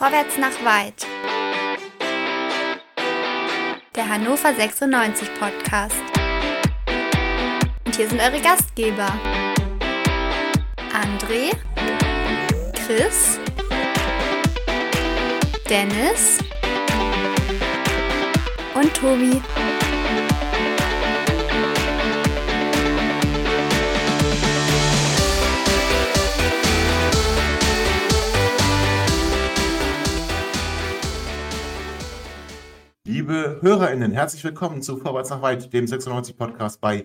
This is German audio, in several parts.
Vorwärts nach weit. Der Hannover 96 Podcast. Und hier sind eure Gastgeber. André, Chris, Dennis und Tobi. Liebe HörerInnen, herzlich willkommen zu Vorwärts nach weit, dem 96-Podcast bei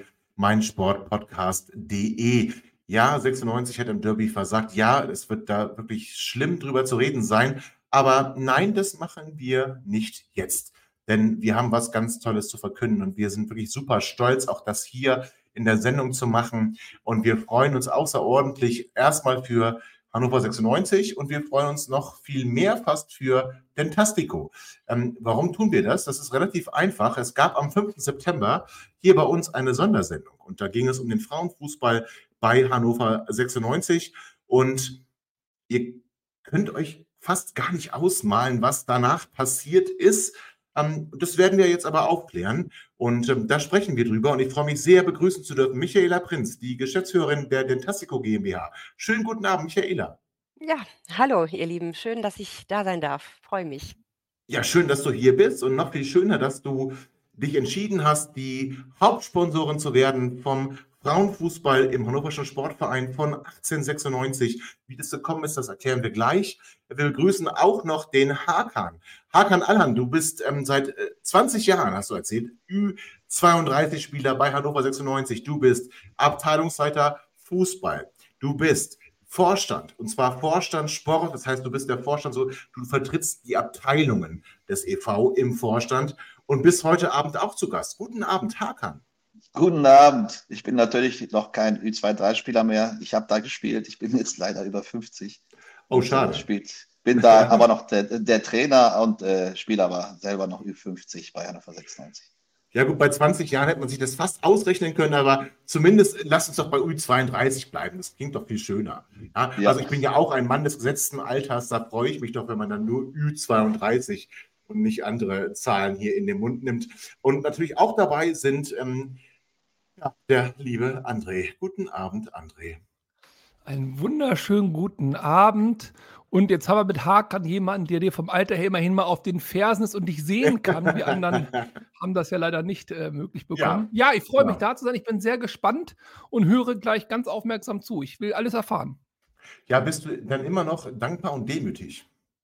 meinsportpodcast.de. Ja, 96 hat im Derby versagt. Ja, es wird da wirklich schlimm drüber zu reden sein. Aber nein, das machen wir nicht jetzt. Denn wir haben was ganz Tolles zu verkünden und wir sind wirklich super stolz, auch das hier in der Sendung zu machen. Und wir freuen uns außerordentlich erstmal für Hannover 96 und wir freuen uns noch viel mehr fast für Dentastico. Warum tun wir das? Das ist relativ einfach. Es gab am 5. September hier bei uns eine Sondersendung und da ging es um den Frauenfußball bei Hannover 96 und ihr könnt euch fast gar nicht ausmalen, was danach passiert ist. Das werden wir jetzt aber aufklären und da sprechen wir drüber und ich freue mich sehr, begrüßen zu dürfen Michaela Prinz, die Geschäftsführerin der Dentastico GmbH. Schönen guten Abend, Michaela. Ja, hallo ihr Lieben, schön, dass ich da sein darf. Freue mich. Ja, schön, dass du hier bist und noch viel schöner, dass du dich entschieden hast, die Hauptsponsorin zu werden vom Frauenfußball im Hannoverschen Sportverein von 1896. Wie das gekommen ist, das erklären wir gleich. Wir begrüßen auch noch den Hakan. Hakan Alhan, du bist seit 20 Jahren, hast du erzählt, Ü32-Spieler bei Hannover 96. Du bist Abteilungsleiter Fußball. Du bist Vorstand, und zwar Vorstand Sport, das heißt, du bist der Vorstand, so, du vertrittst die Abteilungen des e.V. im Vorstand und bist heute Abend auch zu Gast. Guten Abend, Hakan. Guten Abend. Ich bin natürlich noch kein Ü23-Spieler mehr. Ich habe da gespielt. Ich bin jetzt leider über 50. Oh, schade. Bin da aber noch der Trainer und spiele aber selber noch Ü50 bei Hannover 96. Ja gut, bei 20 Jahren hätte man sich das fast ausrechnen können, aber zumindest lass uns doch bei Ü32 bleiben. Das klingt doch viel schöner. Ja, Ja. Also ich bin ja auch ein Mann des gesetzten Alters, da freue ich mich doch, wenn man dann nur Ü32 und nicht andere Zahlen hier in den Mund nimmt. Und natürlich auch dabei sind der liebe André. Guten Abend, André. Einen wunderschönen guten Abend. Und jetzt haben wir mit Hakan jemanden, der dir vom Alter her immerhin mal auf den Fersen ist und dich sehen kann. Wir anderen haben das ja leider nicht möglich bekommen. Ja, ich freue mich, da zu sein. Ich bin sehr gespannt und höre gleich ganz aufmerksam zu. Ich will alles erfahren. Ja, bist du dann immer noch dankbar und demütig?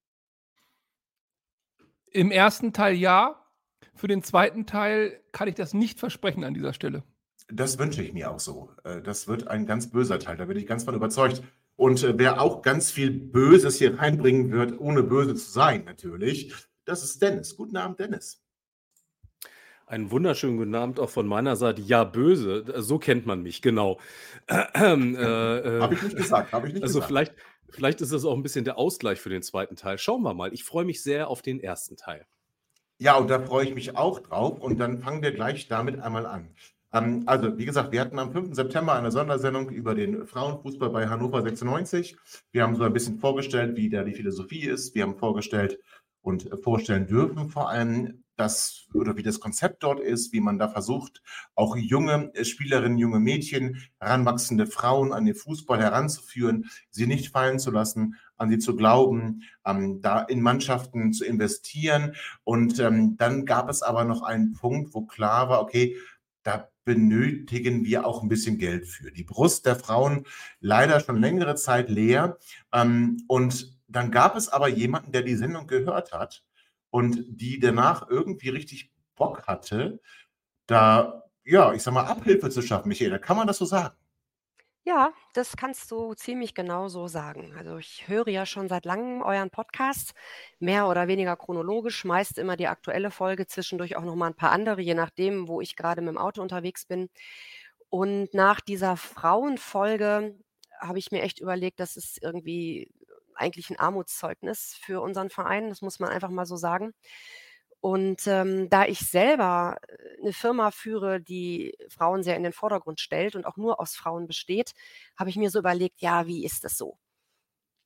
Im ersten Teil ja. Für den zweiten Teil kann ich das nicht versprechen an dieser Stelle. Das wünsche ich mir auch so. Das wird ein ganz böser Teil, da bin ich ganz von überzeugt. Und wer auch ganz viel Böses hier reinbringen wird, ohne böse zu sein natürlich, das ist Dennis. Guten Abend, Dennis. Einen wunderschönen guten Abend auch von meiner Seite. Ja, böse, so kennt man mich, genau. Habe ich nicht gesagt, Also vielleicht ist das auch ein bisschen der Ausgleich für den zweiten Teil. Schauen wir mal. Ich freue mich sehr auf den ersten Teil. Ja, und da freue ich mich auch drauf. Und dann fangen wir gleich damit einmal an. Also, wie gesagt, wir hatten am 5. September eine Sondersendung über den Frauenfußball bei Hannover 96. Wir haben so ein bisschen vorgestellt, wie da die Philosophie ist. Wir haben vorgestellt und vorstellen dürfen vor allem, wie das Konzept dort ist, wie man da versucht, auch junge Spielerinnen, junge Mädchen, heranwachsende Frauen an den Fußball heranzuführen, sie nicht fallen zu lassen, an sie zu glauben, da in Mannschaften zu investieren. Und dann gab es aber noch einen Punkt, wo klar war, okay, da benötigen wir auch ein bisschen Geld für. Die Brust der Frauen leider schon längere Zeit leer. Und dann gab es aber jemanden, der die Sendung gehört hat und die danach irgendwie richtig Bock hatte, da, ja, ich sag mal, Abhilfe zu schaffen. Michaela, kann man das so sagen? Ja, das kannst du ziemlich genau so sagen. Also ich höre ja schon seit langem euren Podcast, mehr oder weniger chronologisch, meist immer die aktuelle Folge, zwischendurch auch noch mal ein paar andere, je nachdem, wo ich gerade mit dem Auto unterwegs bin. Und nach dieser Frauenfolge habe ich mir echt überlegt, das ist irgendwie eigentlich ein Armutszeugnis für unseren Verein, das muss man einfach mal so sagen. Und da ich selber eine Firma führe, die Frauen sehr in den Vordergrund stellt und auch nur aus Frauen besteht, habe ich mir so überlegt, ja, wie ist das so?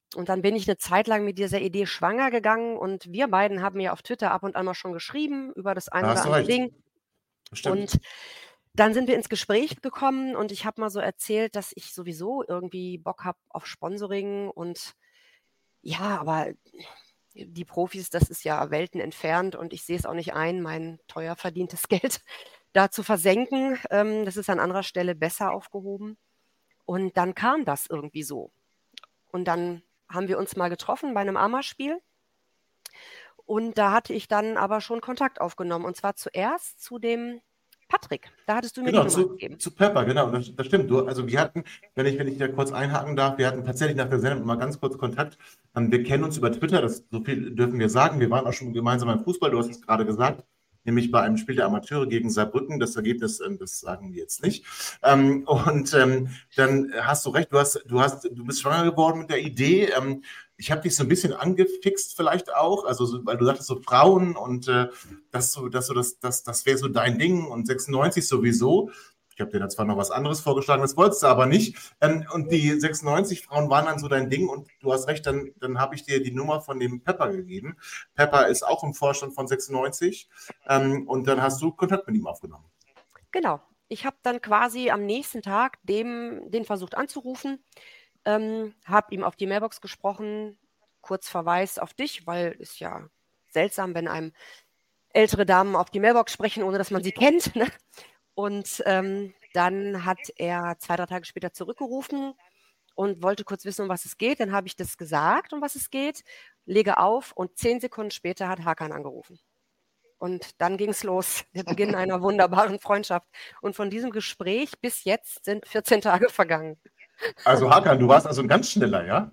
Und dann bin ich eine Zeit lang mit dieser Idee schwanger gegangen und wir beiden haben ja auf Twitter ab und an mal schon geschrieben über das ein Da oder hast du andere recht. Ding. Stimmt. Und dann sind wir ins Gespräch gekommen und ich habe mal so erzählt, dass ich sowieso irgendwie Bock habe auf Sponsoring und ja, aber die Profis, das ist ja Welten entfernt und ich sehe es auch nicht ein, mein teuer verdientes Geld da zu versenken. Das ist an anderer Stelle besser aufgehoben. Und dann kam das irgendwie so. Und dann haben wir uns mal getroffen bei einem Amateuspiel. Und da hatte ich dann aber schon Kontakt aufgenommen. Und zwar zuerst zu dem Patrick. Da hattest du mir die Genau, Nummer gegeben. zu Pepper, genau, das stimmt. Also wir hatten, wenn ich da kurz einhaken darf, wir hatten tatsächlich nach der Sendung mal ganz kurz Kontakt. Wir kennen uns über Twitter, so viel dürfen wir sagen. Wir waren auch schon gemeinsam beim Fußball, du hast es gerade gesagt, nämlich bei einem Spiel der Amateure gegen Saarbrücken. Das Ergebnis, das sagen wir jetzt nicht. Dann hast du recht, du bist schwanger geworden mit der Idee. Ich habe dich so ein bisschen angefixt vielleicht auch, also weil du sagtest so Frauen und das wäre so dein Ding und 96 sowieso. Ich habe dir da zwar noch was anderes vorgeschlagen, das wolltest du aber nicht. Und die 96 Frauen waren dann so dein Ding und du hast recht, dann habe ich dir die Nummer von dem Pepper gegeben. Pepper ist auch im Vorstand von 96 und dann hast du Kontakt mit ihm aufgenommen. Genau. Ich habe dann quasi am nächsten Tag den versucht anzurufen, habe ihm auf die Mailbox gesprochen, kurz Verweis auf dich, weil es ja seltsam, wenn einem ältere Damen auf die Mailbox sprechen, ohne dass man sie kennt. Ne? Und dann hat er 2, 3 Tage später zurückgerufen und wollte kurz wissen, um was es geht. Dann habe ich das gesagt, um was es geht, lege auf und 10 Sekunden später hat Hakan angerufen. Und dann ging es los, der Beginn einer wunderbaren Freundschaft. Und von diesem Gespräch bis jetzt sind 14 Tage vergangen. Also Hakan, du warst also ein ganz schneller, ja?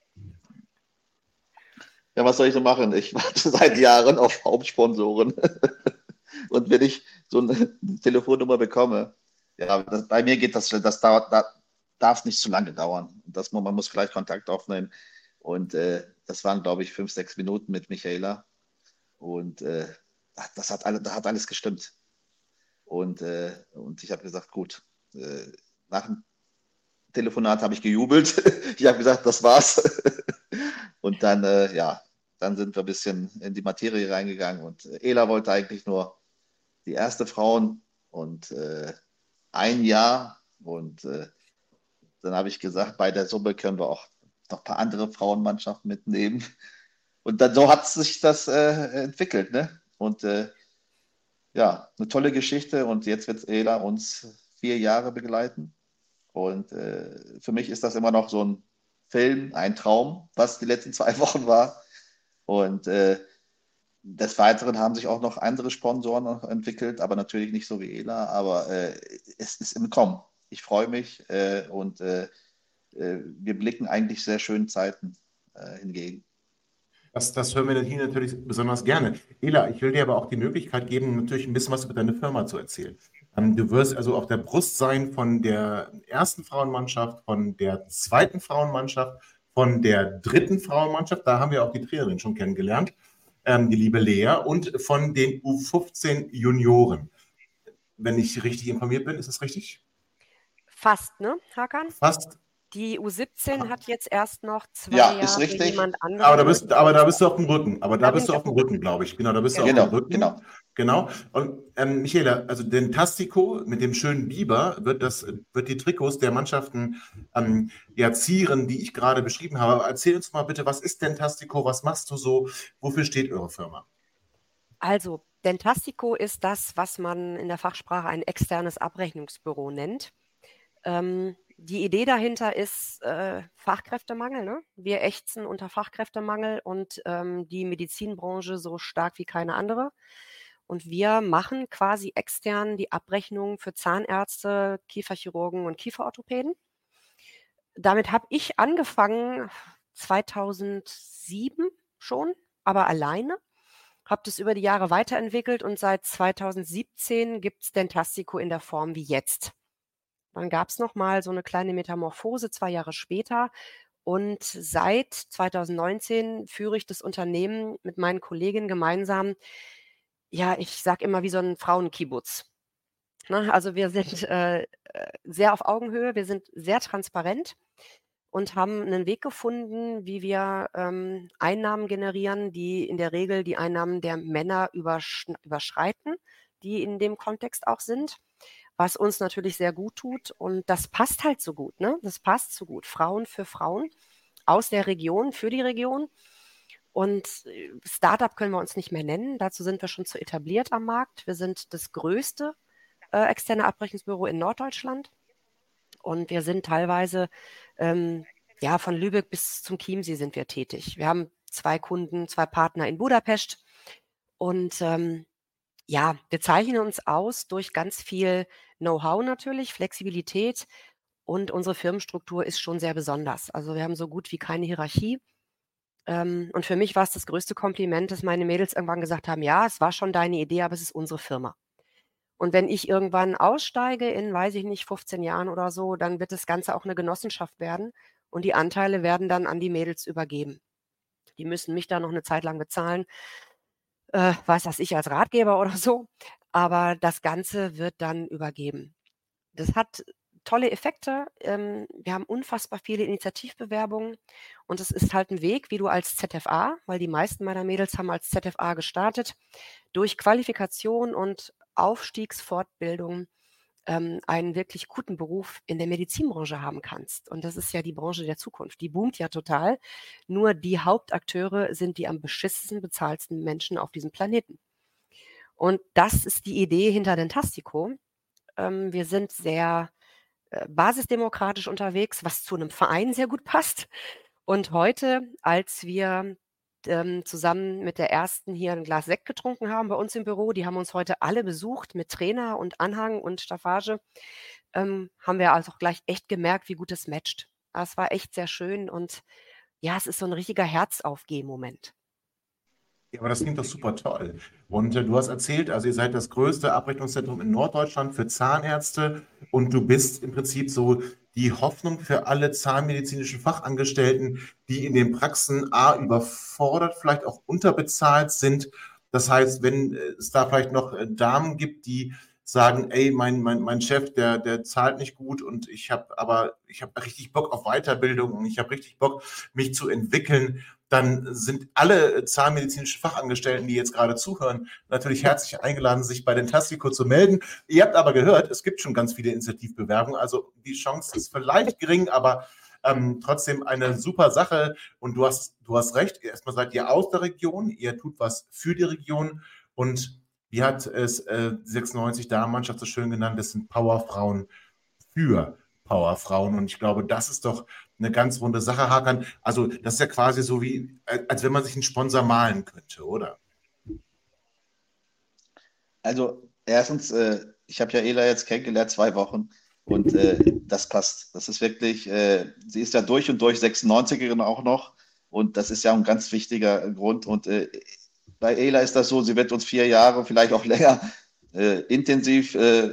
Ja, was soll ich so machen? Ich warte seit Jahren auf Hauptsponsoren. Und wenn ich so eine Telefonnummer bekomme, ja, bei mir geht das darf nicht zu lange dauern. Man muss vielleicht Kontakt aufnehmen. Und das waren, glaube ich, 5, 6 Minuten mit Michaela. Und da hat alles gestimmt. Und ich habe gesagt, gut, nach dem Telefonat habe ich gejubelt. Ich habe gesagt, das war's. Und dann, dann sind wir ein bisschen in die Materie reingegangen. Und Ela wollte eigentlich nur die erste Frauen und 1 Jahr. Und dann habe ich gesagt, bei der Summe können wir auch noch ein paar andere Frauenmannschaften mitnehmen. Und dann so hat sich das entwickelt, ne? Und eine tolle Geschichte. Und jetzt wird Ela uns 4 Jahre begleiten. Und für mich ist das immer noch so ein Film, ein Traum, was die letzten 2 Wochen war. Und des Weiteren haben sich auch noch andere Sponsoren noch entwickelt, aber natürlich nicht so wie Ela. Aber es ist im Kommen. Ich freue mich und wir blicken eigentlich sehr schönen Zeiten hingegen. Das hören wir hier natürlich besonders gerne. Ela, ich will dir aber auch die Möglichkeit geben, natürlich ein bisschen was über deine Firma zu erzählen. Du wirst also auf der Brust sein von der ersten Frauenmannschaft, von der zweiten Frauenmannschaft, von der dritten Frauenmannschaft, da haben wir auch die Trainerin schon kennengelernt, die liebe Lea, und von den U15 Junioren. Wenn ich richtig informiert bin, ist das richtig? Fast, ne, Hakan? Fast. Die U17 hat jetzt erst noch 2 Ja, Jahre ist richtig. jemand anderes. Aber da bist du auf dem Rücken. Aber da bist du auf dem Rücken, glaube ich. Genau, da bist du auf dem Rücken. Genau. Und Michaela, also den Tastico mit dem schönen Biber wird die Trikots der Mannschaften zieren, die ich gerade beschrieben habe. Aber erzähl uns mal bitte, was ist denn Tastico? Was machst du so? Wofür steht eure Firma? Also, Dentastico ist das, was man in der Fachsprache ein externes Abrechnungsbüro nennt. Die Idee dahinter ist Fachkräftemangel. Ne? Wir ächzen unter Fachkräftemangel und die Medizinbranche so stark wie keine andere. Und wir machen quasi extern die Abrechnung für Zahnärzte, Kieferchirurgen und Kieferorthopäden. Damit habe ich angefangen 2007 schon, aber alleine. Habe das über die Jahre weiterentwickelt und seit 2017 gibt es Dentastico in der Form wie jetzt. Dann gab es nochmal so eine kleine Metamorphose 2 Jahre später und seit 2019 führe ich das Unternehmen mit meinen Kolleginnen gemeinsam, ja, ich sage immer wie so ein Frauenkibbutz. Ne? Also wir sind sehr auf Augenhöhe, wir sind sehr transparent. und haben einen Weg gefunden, wie wir Einnahmen generieren, die in der Regel die Einnahmen der Männer überschreiten, die in dem Kontext auch sind, was uns natürlich sehr gut tut. Und das passt halt so gut, ne? Das passt so gut. Frauen für Frauen aus der Region, für die Region. Und Startup können wir uns nicht mehr nennen. Dazu sind wir schon zu etabliert am Markt. Wir sind das größte externe Abrechnungsbüro in Norddeutschland. Und wir sind teilweise, von Lübeck bis zum Chiemsee sind wir tätig. Wir haben 2 Kunden, 2 Partner in Budapest. Und wir zeichnen uns aus durch ganz viel Know-how natürlich, Flexibilität. Und unsere Firmenstruktur ist schon sehr besonders. Also wir haben so gut wie keine Hierarchie. Und für mich war es das größte Kompliment, dass meine Mädels irgendwann gesagt haben, ja, es war schon deine Idee, aber es ist unsere Firma. Und wenn ich irgendwann aussteige in, weiß ich nicht, 15 Jahren oder so, dann wird das Ganze auch eine Genossenschaft werden und die Anteile werden dann an die Mädels übergeben. Die müssen mich da noch eine Zeit lang bezahlen, weiß das ich als Ratgeber oder so, aber das Ganze wird dann übergeben. Das hat tolle Effekte. Wir haben unfassbar viele Initiativbewerbungen und es ist halt ein Weg, wie du als ZFA, weil die meisten meiner Mädels haben als ZFA gestartet, durch Qualifikation und Aufstiegsfortbildung einen wirklich guten Beruf in der Medizinbranche haben kannst. Und das ist ja die Branche der Zukunft. Die boomt ja total. Nur die Hauptakteure sind die am beschissensten bezahlten Menschen auf diesem Planeten. Und das ist die Idee hinter Dentastico. Wir sind sehr basisdemokratisch unterwegs, was zu einem Verein sehr gut passt. Und heute, als wir zusammen mit der ersten hier ein Glas Sekt getrunken haben bei uns im Büro, die haben uns heute alle besucht mit Trainer und Anhang und Staffage, haben wir also auch gleich echt gemerkt, wie gut es matcht. Es war echt sehr schön und ja, es ist so ein richtiger Herzaufgeh-Moment. Ja, aber das klingt doch super toll. Und du hast erzählt, also ihr seid das größte Abrechnungszentrum in Norddeutschland für Zahnärzte und du bist im Prinzip so die Hoffnung für alle zahnmedizinischen Fachangestellten, die in den Praxen überfordert, vielleicht auch unterbezahlt sind. Das heißt, wenn es da vielleicht noch Damen gibt, die sagen, ey, mein Chef, der zahlt nicht gut und ich habe richtig Bock auf Weiterbildung und ich habe richtig Bock, mich zu entwickeln, dann sind alle zahnmedizinischen Fachangestellten, die jetzt gerade zuhören, natürlich herzlich eingeladen, sich bei Dentastico zu melden. Ihr habt aber gehört, es gibt schon ganz viele Initiativbewerbungen, also die Chance ist vielleicht gering, aber trotzdem eine super Sache. Und du hast recht, erstmal seid ihr aus der Region, ihr tut was für die Region und wie hat es 96 Damenmannschaft so schön genannt, das sind Powerfrauen für Powerfrauen. Und ich glaube, das ist doch eine ganz runde Sache, Hakan. Also das ist ja quasi so wie, als wenn man sich einen Sponsor malen könnte, oder? Also erstens, ich habe ja Ela jetzt kennengelernt, 2 Wochen und das passt. Das ist wirklich, sie ist ja durch und durch 96erin auch noch und das ist ja ein ganz wichtiger Grund und bei Ela ist das so, sie wird uns 4 Jahre, vielleicht auch länger, intensiv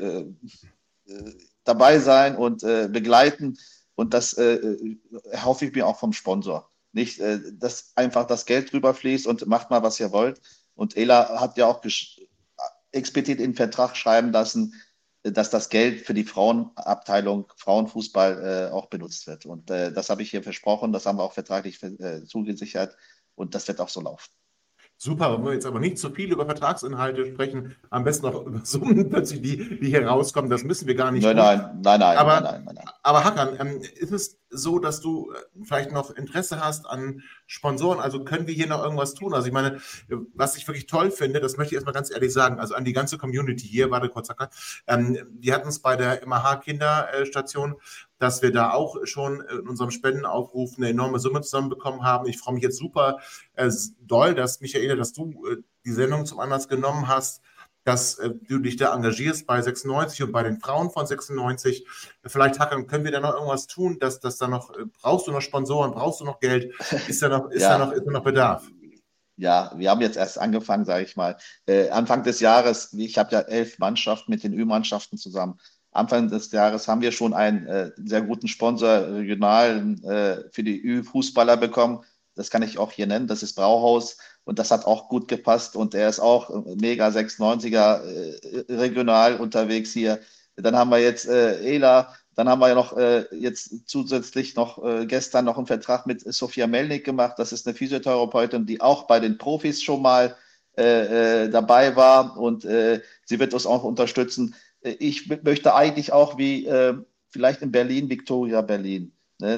dabei sein und begleiten. Und das erhoffe ich mir auch vom Sponsor. Nicht, dass einfach das Geld drüber fließt und macht mal, was ihr wollt. Und Ela hat ja auch explizit in den Vertrag schreiben lassen, dass das Geld für die Frauenabteilung, Frauenfußball auch benutzt wird. Und das habe ich hier versprochen, das haben wir auch vertraglich zugesichert und das wird auch so laufen. Super, wenn wir jetzt aber nicht zu viel über Vertragsinhalte sprechen, am besten auch über Summen plötzlich, die hier rauskommen, das müssen wir gar nicht tun. Nein. Aber Hakan, ist es so, dass du vielleicht noch Interesse hast an Sponsoren? Also können wir hier noch irgendwas tun? Also ich meine, was ich wirklich toll finde, das möchte ich erstmal ganz ehrlich sagen, also an die ganze Community hier, warte kurz, Hakan, die hatten es bei der MAH Kinderstation, dass wir da auch schon in unserem Spendenaufruf eine enorme Summe zusammenbekommen haben. Ich freue mich jetzt super doll, dass Michaela, dass du die Sendung zum Anlass genommen hast, dass du dich da engagierst bei 96 und bei den Frauen von 96. Vielleicht, Hakan, können wir da noch irgendwas tun, dass da noch, brauchst du noch Sponsoren, brauchst du noch Geld? Ist da noch Bedarf? Ja, wir haben jetzt erst angefangen, sage ich mal. Anfang des Jahres, ich habe ja 11 Mannschaften mit den Ü-Mannschaften zusammen. Anfang des Jahres haben wir schon einen sehr guten Sponsor regional für die Ü-Fußballer bekommen. Das kann ich auch hier nennen. Das ist Brauhaus und das hat auch gut gepasst und er ist auch mega 96er regional unterwegs hier. Dann haben wir jetzt Ela, Dann haben wir ja noch jetzt zusätzlich noch gestern noch einen Vertrag mit Sophia Melnik gemacht. Das ist eine Physiotherapeutin, die auch bei den Profis schon mal dabei war, und sie wird uns auch unterstützen. Ich möchte eigentlich auch wie vielleicht in Berlin, Victoria Berlin. Ne?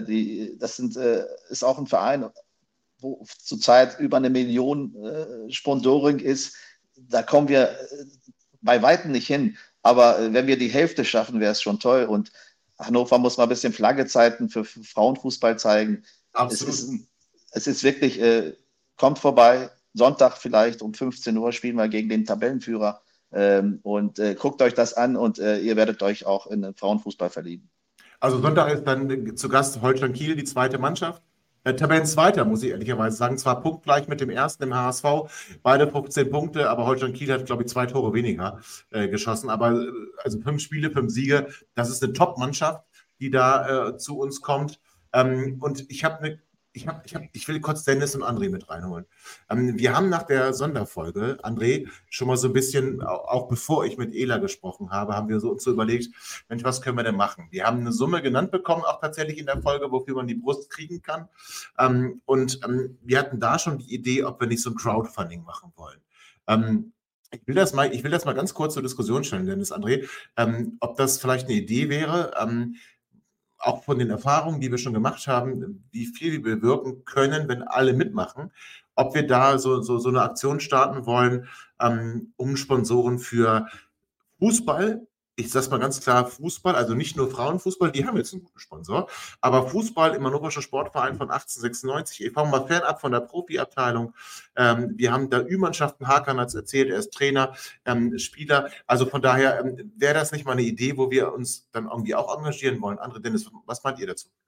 Ist auch ein Verein, wo zurzeit über 1 Million Sponsoring ist. Da kommen wir bei Weitem nicht hin. Aber wenn wir die Hälfte schaffen, wäre es schon toll. Und Hannover muss mal ein bisschen Flaggezeiten für Frauenfußball zeigen. Absolut. Es ist wirklich, kommt vorbei, Sonntag vielleicht um 15 Uhr spielen wir gegen den Tabellenführer. Und guckt euch das an, und ihr werdet euch auch in den Frauenfußball verlieben. Also Sonntag ist dann zu Gast Holstein Kiel, die zweite Mannschaft. Tabellenzweiter, muss ich ehrlicherweise sagen. Zwar punktgleich mit dem ersten im HSV, beide 15 Punkte, aber Holstein Kiel hat, glaube ich, 2 Tore weniger geschossen. Aber also 5 Spiele, 5 Siege, das ist eine Top-Mannschaft, die da zu uns kommt. Und ich will kurz Dennis und André mit reinholen. Wir haben nach der Sonderfolge, André, schon mal so ein bisschen, auch bevor ich mit Ela gesprochen habe, haben wir uns so überlegt, Mensch, was können wir denn machen? Wir haben eine Summe genannt bekommen, auch tatsächlich in der Folge, wofür man die Brust kriegen kann. Wir hatten da schon die Idee, ob wir nicht so ein Crowdfunding machen wollen. Ich will das mal ganz kurz zur Diskussion stellen, Dennis, André, ob das vielleicht eine Idee wäre, auch von den Erfahrungen, die wir schon gemacht haben, wie viel wir bewirken können, wenn alle mitmachen, ob wir da so eine Aktion starten wollen, um Sponsoren für Fußball, ich sage mal ganz klar Fußball, also nicht nur Frauenfußball, die haben jetzt einen guten Sponsor, aber Fußball im Hannoverscher Sportverein von 1896 e.V., mal fernab von der Profiabteilung. Wir haben da Ü-Mannschaften, Hakan hat es erzählt, er ist Trainer, Spieler, also von daher wäre das nicht mal eine Idee, wo wir uns dann irgendwie auch engagieren wollen. André, Dennis, was meint ihr dazu?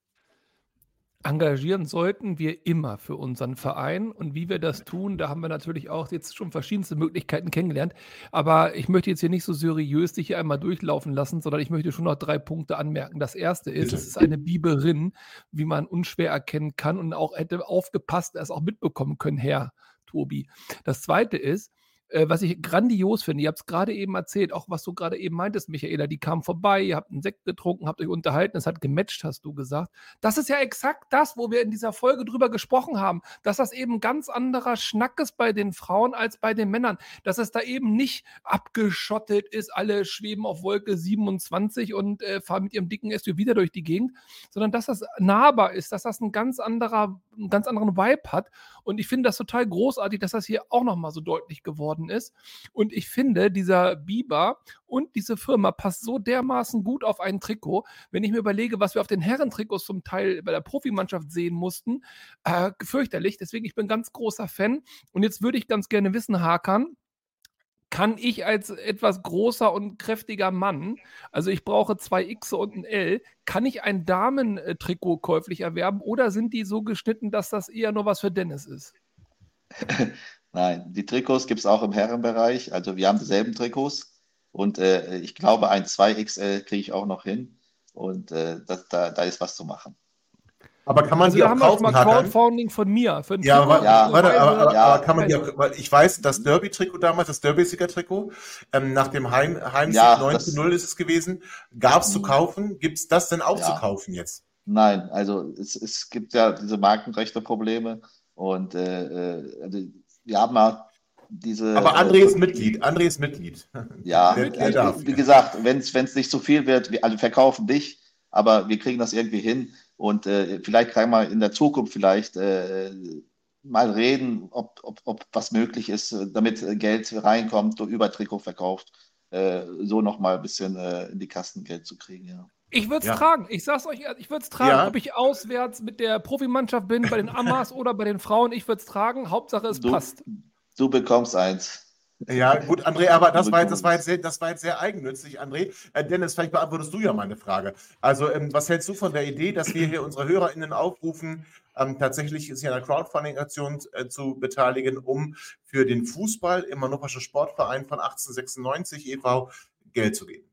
Engagieren sollten wir immer für unseren Verein, und wie wir das tun, da haben wir natürlich auch jetzt schon verschiedenste Möglichkeiten kennengelernt, aber ich möchte jetzt hier nicht so seriös dich hier einmal durchlaufen lassen, sondern ich möchte schon noch 3 Punkte anmerken. Das erste ist, es ist eine Biberin, wie man unschwer erkennen kann, und auch hätte aufgepasst, es auch mitbekommen können, Herr Tobi. Das zweite ist, was ich grandios finde, ihr habt es gerade eben erzählt, auch was du gerade eben meintest, Michaela, die kamen vorbei, ihr habt einen Sekt getrunken, habt euch unterhalten, es hat gematcht, hast du gesagt. Das ist ja exakt das, wo wir in dieser Folge drüber gesprochen haben, dass das eben ganz anderer Schnack ist bei den Frauen als bei den Männern, dass es da eben nicht abgeschottet ist, alle schweben auf Wolke 27 und fahren mit ihrem dicken SUV wieder durch die Gegend, sondern dass das nahbar ist, dass das einen ganz anderen Vibe hat, und ich finde das total großartig, dass das hier auch nochmal so deutlich geworden ist. Und ich finde, dieser Biber und diese Firma passt so dermaßen gut auf ein Trikot. Wenn ich mir überlege, was wir auf den Herrentrikots zum Teil bei der Profimannschaft sehen mussten, fürchterlich. Deswegen, ich bin ganz großer Fan. Und jetzt würde ich ganz gerne wissen, Hakan, kann ich als etwas großer und kräftiger Mann, also ich brauche 2 X und ein L, kann ich ein Damentrikot käuflich erwerben, oder sind die so geschnitten, dass das eher nur was für Dennis ist? Nein, die Trikots gibt es auch im Herrenbereich. Also wir haben dieselben Trikots, und ich glaube, ein 2XL kriege ich auch noch hin, und da ist was zu machen. Aber kann man Also die da auch haben wir schon kaufen, mal Hakan? Crowdfunding von mir. Für ein Ja, Trikot. aber kann man die auch, weil ich weiß, das Derby-Trikot damals, das Derby-Sieger-Trikot, nach dem Heimsieg Ja, 9:0 ist es gewesen, gab es zu kaufen. Gibt es das denn auch Ja. zu kaufen jetzt? Nein, also es gibt ja diese Markenrechte-Probleme, und also wir haben ja diese. Aber André ist Mitglied. André ist Mitglied. Ja, Der darf. also, wie gesagt, wenn es nicht zu viel wird, wir verkaufen dich, aber wir kriegen das irgendwie hin, und vielleicht kann man in der Zukunft vielleicht mal reden, ob was möglich ist, damit Geld reinkommt, über Trikot verkauft, so nochmal ein bisschen in die Kassen Geld zu kriegen, ja. Ich würde es Ja. tragen. Ich sag's euch, ich würde es tragen, Ja. ob ich auswärts mit der Profimannschaft bin, bei den Amas oder bei den Frauen. Ich würde es tragen. Hauptsache, es passt. Du bekommst eins. Ja, gut, André, aber das war jetzt sehr eigennützig, André. Dennis, vielleicht beantwortest du ja meine Frage. Also, was hältst du von der Idee, dass wir hier unsere HörerInnen aufrufen, tatsächlich sich an einer Crowdfunding-Aktion zu beteiligen, um für den Fußball im Hannoverscher Sportverein von 1896 e.V. Geld zu geben?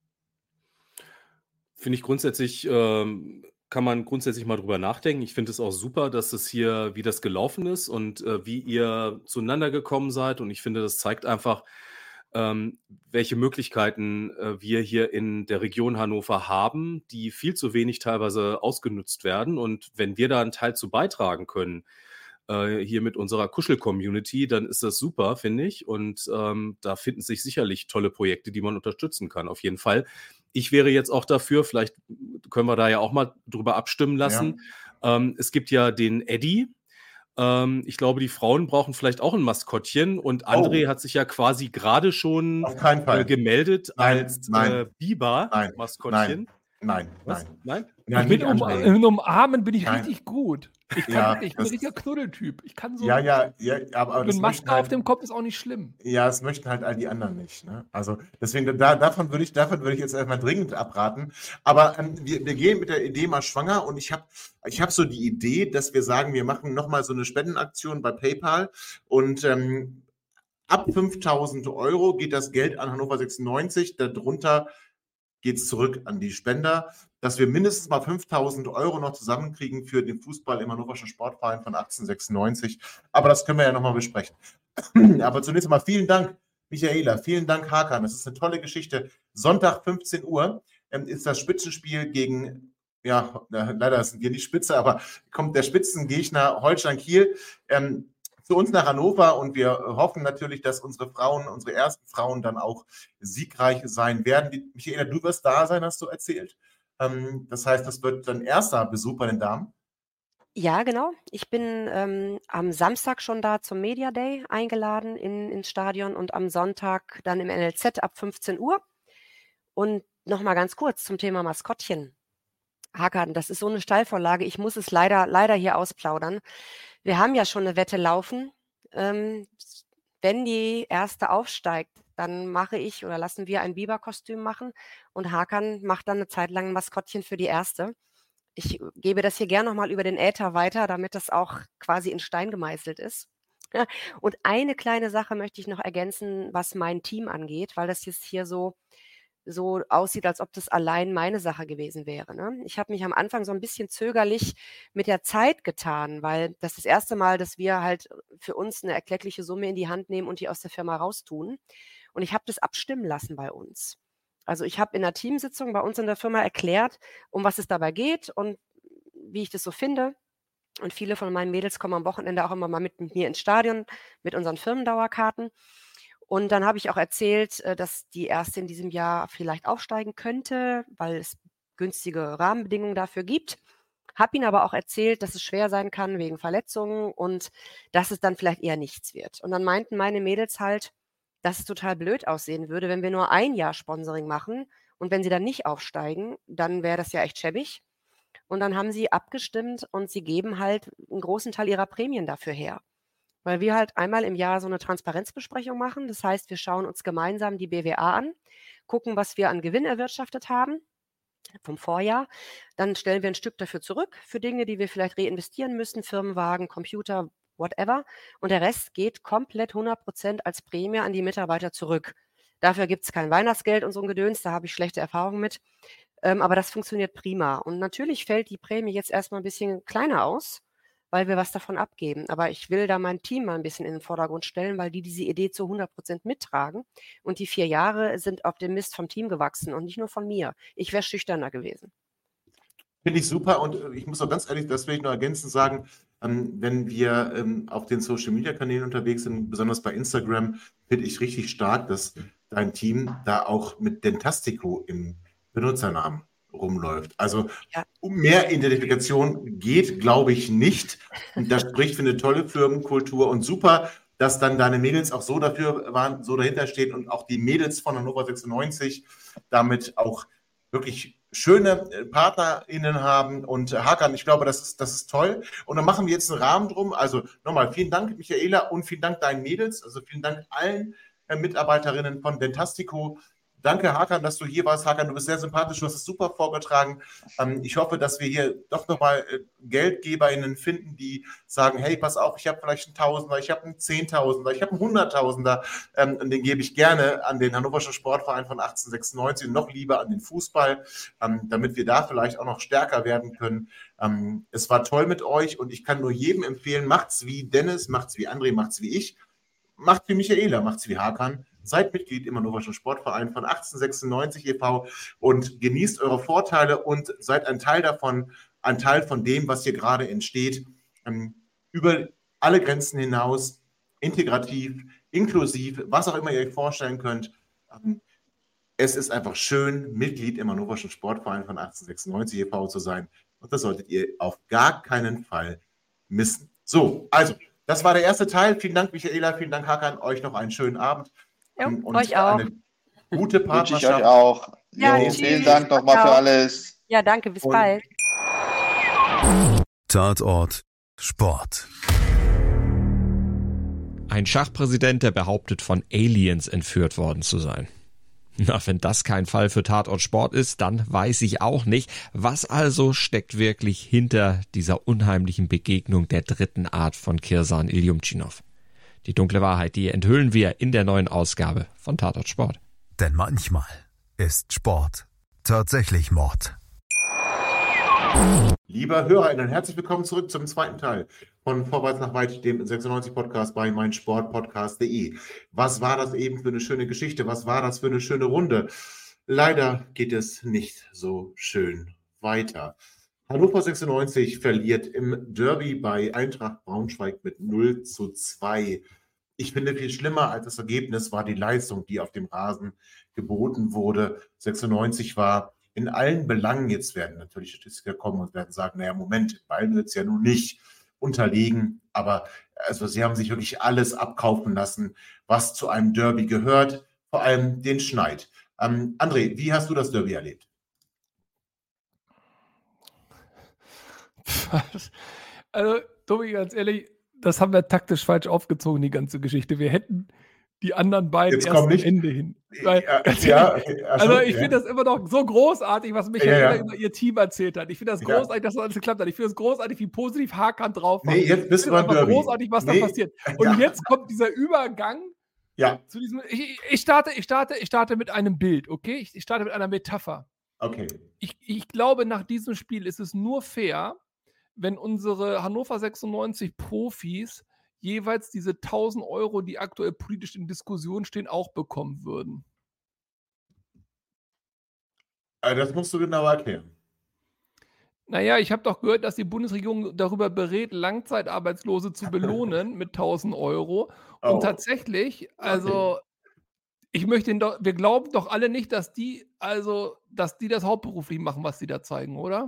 Finde ich grundsätzlich, kann man grundsätzlich mal drüber nachdenken. Ich finde es auch super, dass es hier, wie das gelaufen ist und wie ihr zueinander gekommen seid. Und ich finde, das zeigt einfach, welche Möglichkeiten wir hier in der Region Hannover haben, die viel zu wenig teilweise ausgenutzt werden. Und wenn wir da einen Teil zu beitragen können, hier mit unserer Kuschel-Community, dann ist das super, finde ich. Und da finden sich sicherlich tolle Projekte, die man unterstützen kann, auf jeden Fall. Ich wäre jetzt auch dafür, vielleicht können wir da ja auch mal drüber abstimmen lassen. Ja. Es gibt ja den Eddie. Ich glaube, die Frauen brauchen vielleicht auch ein Maskottchen. Und André hat sich ja quasi gerade schon auf keinen Fall gemeldet als Biber-Maskottchen. Nein. Im Umarmen bin ich richtig gut. Ich bin richtiger Knuddeltyp. Ich kann so. Aber eine Maske auf dem Kopf ist auch nicht schlimm. Ja, das möchten halt all die anderen nicht. Ne? Also deswegen, davon würde ich jetzt erstmal dringend abraten. Aber wir gehen mit der Idee mal schwanger und ich hab so die Idee, dass wir sagen, wir machen nochmal so eine Spendenaktion bei PayPal und ab 5.000 € geht das Geld an Hannover 96, darunter geht es zurück an die Spender, dass wir mindestens mal 5.000 € noch zusammenkriegen für den Fußball im Hannoverschen Sportverein von 1896. Aber das können wir ja nochmal besprechen. Aber zunächst einmal vielen Dank, Michaela, vielen Dank, Hakan. Das ist eine tolle Geschichte. Sonntag 15 Uhr ist das Spitzenspiel gegen, leider sind wir nicht Spitze, aber kommt der Spitzengegner Holstein Kiel zu uns nach Hannover und wir hoffen natürlich, dass unsere ersten Frauen dann auch siegreich sein werden. Michaela, du wirst da sein, hast du erzählt. Das heißt, das wird dein erster Besuch bei den Damen. Ja, genau. Ich bin am Samstag schon da zum Media Day eingeladen ins Stadion und am Sonntag dann im NLZ ab 15 Uhr. Und nochmal ganz kurz zum Thema Maskottchen. Hakan, das ist so eine Steilvorlage. Ich muss es leider hier ausplaudern. Wir haben ja schon eine Wette laufen. Wenn die erste aufsteigt, dann lassen wir ein Biberkostüm machen und Hakan macht dann eine Zeit lang ein Maskottchen für die erste. Ich gebe das hier gerne nochmal über den Äther weiter, damit das auch quasi in Stein gemeißelt ist. Ja, und eine kleine Sache möchte ich noch ergänzen, was mein Team angeht, weil das jetzt hier so aussieht, als ob das allein meine Sache gewesen wäre. Ne? Ich habe mich am Anfang so ein bisschen zögerlich mit der Zeit getan, weil das ist das erste Mal, dass wir halt für uns eine erkleckliche Summe in die Hand nehmen und die aus der Firma raustun. Und ich habe das abstimmen lassen bei uns. Also ich habe in einer Teamsitzung bei uns in der Firma erklärt, um was es dabei geht und wie ich das so finde. Und viele von meinen Mädels kommen am Wochenende auch immer mal mit mir ins Stadion mit unseren Firmendauerkarten. Und dann habe ich auch erzählt, dass die erste in diesem Jahr vielleicht aufsteigen könnte, weil es günstige Rahmenbedingungen dafür gibt. Habe ihnen aber auch erzählt, dass es schwer sein kann wegen Verletzungen und dass es dann vielleicht eher nichts wird. Und dann meinten meine Mädels halt, dass es total blöd aussehen würde, wenn wir nur ein Jahr Sponsoring machen und wenn sie dann nicht aufsteigen, dann wäre das ja echt schäbig. Und dann haben sie abgestimmt und sie geben halt einen großen Teil ihrer Prämien dafür her. Weil wir halt einmal im Jahr so eine Transparenzbesprechung machen. Das heißt, wir schauen uns gemeinsam die BWA an, gucken, was wir an Gewinn erwirtschaftet haben vom Vorjahr. Dann stellen wir ein Stück dafür zurück, für Dinge, die wir vielleicht reinvestieren müssen, Firmenwagen, Computer, whatever. Und der Rest geht komplett 100% als Prämie an die Mitarbeiter zurück. Dafür gibt es kein Weihnachtsgeld und so ein Gedöns, da habe ich schlechte Erfahrungen mit. Aber das funktioniert prima. Und natürlich fällt die Prämie jetzt erstmal ein bisschen kleiner aus, weil wir was davon abgeben. Aber ich will da mein Team mal ein bisschen in den Vordergrund stellen, weil die diese Idee zu 100% mittragen. Und die 4 Jahre sind auf dem Mist vom Team gewachsen und nicht nur von mir. Ich wäre schüchterner gewesen. Finde ich super und ich muss auch ganz ehrlich, das will ich noch ergänzend sagen, wenn wir auf den Social-Media-Kanälen unterwegs sind, besonders bei Instagram, finde ich richtig stark, dass dein Team da auch mit Dentastico im Benutzernamen rumläuft. Also um mehr Identifikation geht, glaube ich, nicht. Und das spricht für eine tolle Firmenkultur und super, dass dann deine Mädels auch so dafür waren, so dahinter stehen und auch die Mädels von Hannover 96 damit auch wirklich schöne PartnerInnen haben. Und Hakan, ich glaube, das ist toll. Und dann machen wir jetzt einen Rahmen drum. Also nochmal vielen Dank, Michaela, und vielen Dank deinen Mädels. Also vielen Dank allen Mitarbeiterinnen von Dentastico. Danke, Hakan, dass du hier warst. Hakan, du bist sehr sympathisch, du hast es super vorgetragen. Ich hoffe, dass wir hier doch nochmal GeldgeberInnen finden, die sagen, hey, pass auf, ich habe vielleicht einen Tausender, ich habe einen 10.000er, ich habe einen 100.000er und den gebe ich gerne an den Hannoverschen Sportverein von 1896 und noch lieber an den Fußball, damit wir da vielleicht auch noch stärker werden können. Es war toll mit euch und ich kann nur jedem empfehlen, macht's wie Dennis, macht's wie André, macht's wie ich, macht wie Michaela, macht's wie Hakan. seid Mitglied im Hannoverschen Sportverein von 1896 e.V. und genießt eure Vorteile und seid ein Teil davon, ein Teil von dem, was hier gerade entsteht, über alle Grenzen hinaus, integrativ, inklusiv, was auch immer ihr euch vorstellen könnt. Es ist einfach schön, Mitglied im Hannoverschen Sportverein von 1896 e.V. zu sein. Und das solltet ihr auf gar keinen Fall missen. So, also, das war der erste Teil. Vielen Dank, Michaela, vielen Dank, Hakan. Euch noch einen schönen Abend. Jo, Und euch auch. eine gute Wünsche ich Partnerschaft. euch auch. Ja, Jo, tschüss. vielen Dank nochmal für Ciao. alles. Ja, danke, bis Und- bald. Tatort Sport. Ein Schachpräsident, der behauptet, von Aliens entführt worden zu sein. Na, wenn das kein Fall für Tatort Sport ist, dann weiß ich auch nicht, was also steckt wirklich hinter dieser unheimlichen Begegnung der dritten Art von Kirsan Iljumtschinov. Die dunkle Wahrheit, die enthüllen wir in der neuen Ausgabe von Tatort Sport. Denn manchmal ist Sport tatsächlich Mord. Lieber HörerInnen, herzlich willkommen zurück zum zweiten Teil von Vorwärts nach Weit, dem 96-Podcast bei meinsportpodcast.de. Was war das eben für eine schöne Geschichte? Was war das für eine schöne Runde? Leider geht es nicht so schön weiter. Hannover 96 verliert im Derby bei Eintracht Braunschweig mit 0:2. Ich finde, viel schlimmer als das Ergebnis war die Leistung, die auf dem Rasen geboten wurde. 96 war in allen Belangen, jetzt werden natürlich Statistiker kommen und werden sagen, naja, Moment, Ballbesitz ja nun nicht unterlegen, aber also sie haben sich wirklich alles abkaufen lassen, was zu einem Derby gehört, vor allem den Schneid. André, wie hast du das Derby erlebt? Also, Tobi, ganz ehrlich, das haben wir taktisch falsch aufgezogen, die ganze Geschichte. Wir hätten die anderen beiden Jetzt erst komm am nicht. Ende hin. Weil, ganz Ja, ehrlich, okay, also ich ja. finde das immer noch so großartig, was Michaela Ja, ja. über ihr Team erzählt hat. Ich finde das Ja. großartig, dass das alles geklappt hat. Ich finde es großartig, wie positiv Hakan drauf war. Nee, jetzt bist Ich du finde beim es einfach Derby. großartig, was Nee. da passiert. Und Ja. jetzt kommt dieser Übergang Ja, zu diesem. Ich starte mit einem Bild, okay? Ich starte mit einer Metapher. okay. Ich glaube, nach diesem Spiel ist es nur fair, wenn unsere Hannover 96 Profis jeweils diese 1.000 Euro, die aktuell politisch in Diskussion stehen, auch bekommen würden. Das musst du genau erklären. Naja, ich habe doch gehört, dass die Bundesregierung darüber berät, Langzeitarbeitslose zu belohnen mit 1.000 Euro. Und Oh. tatsächlich, also wir glauben doch alle nicht, dass die das hauptberuflich machen, was sie da zeigen, oder?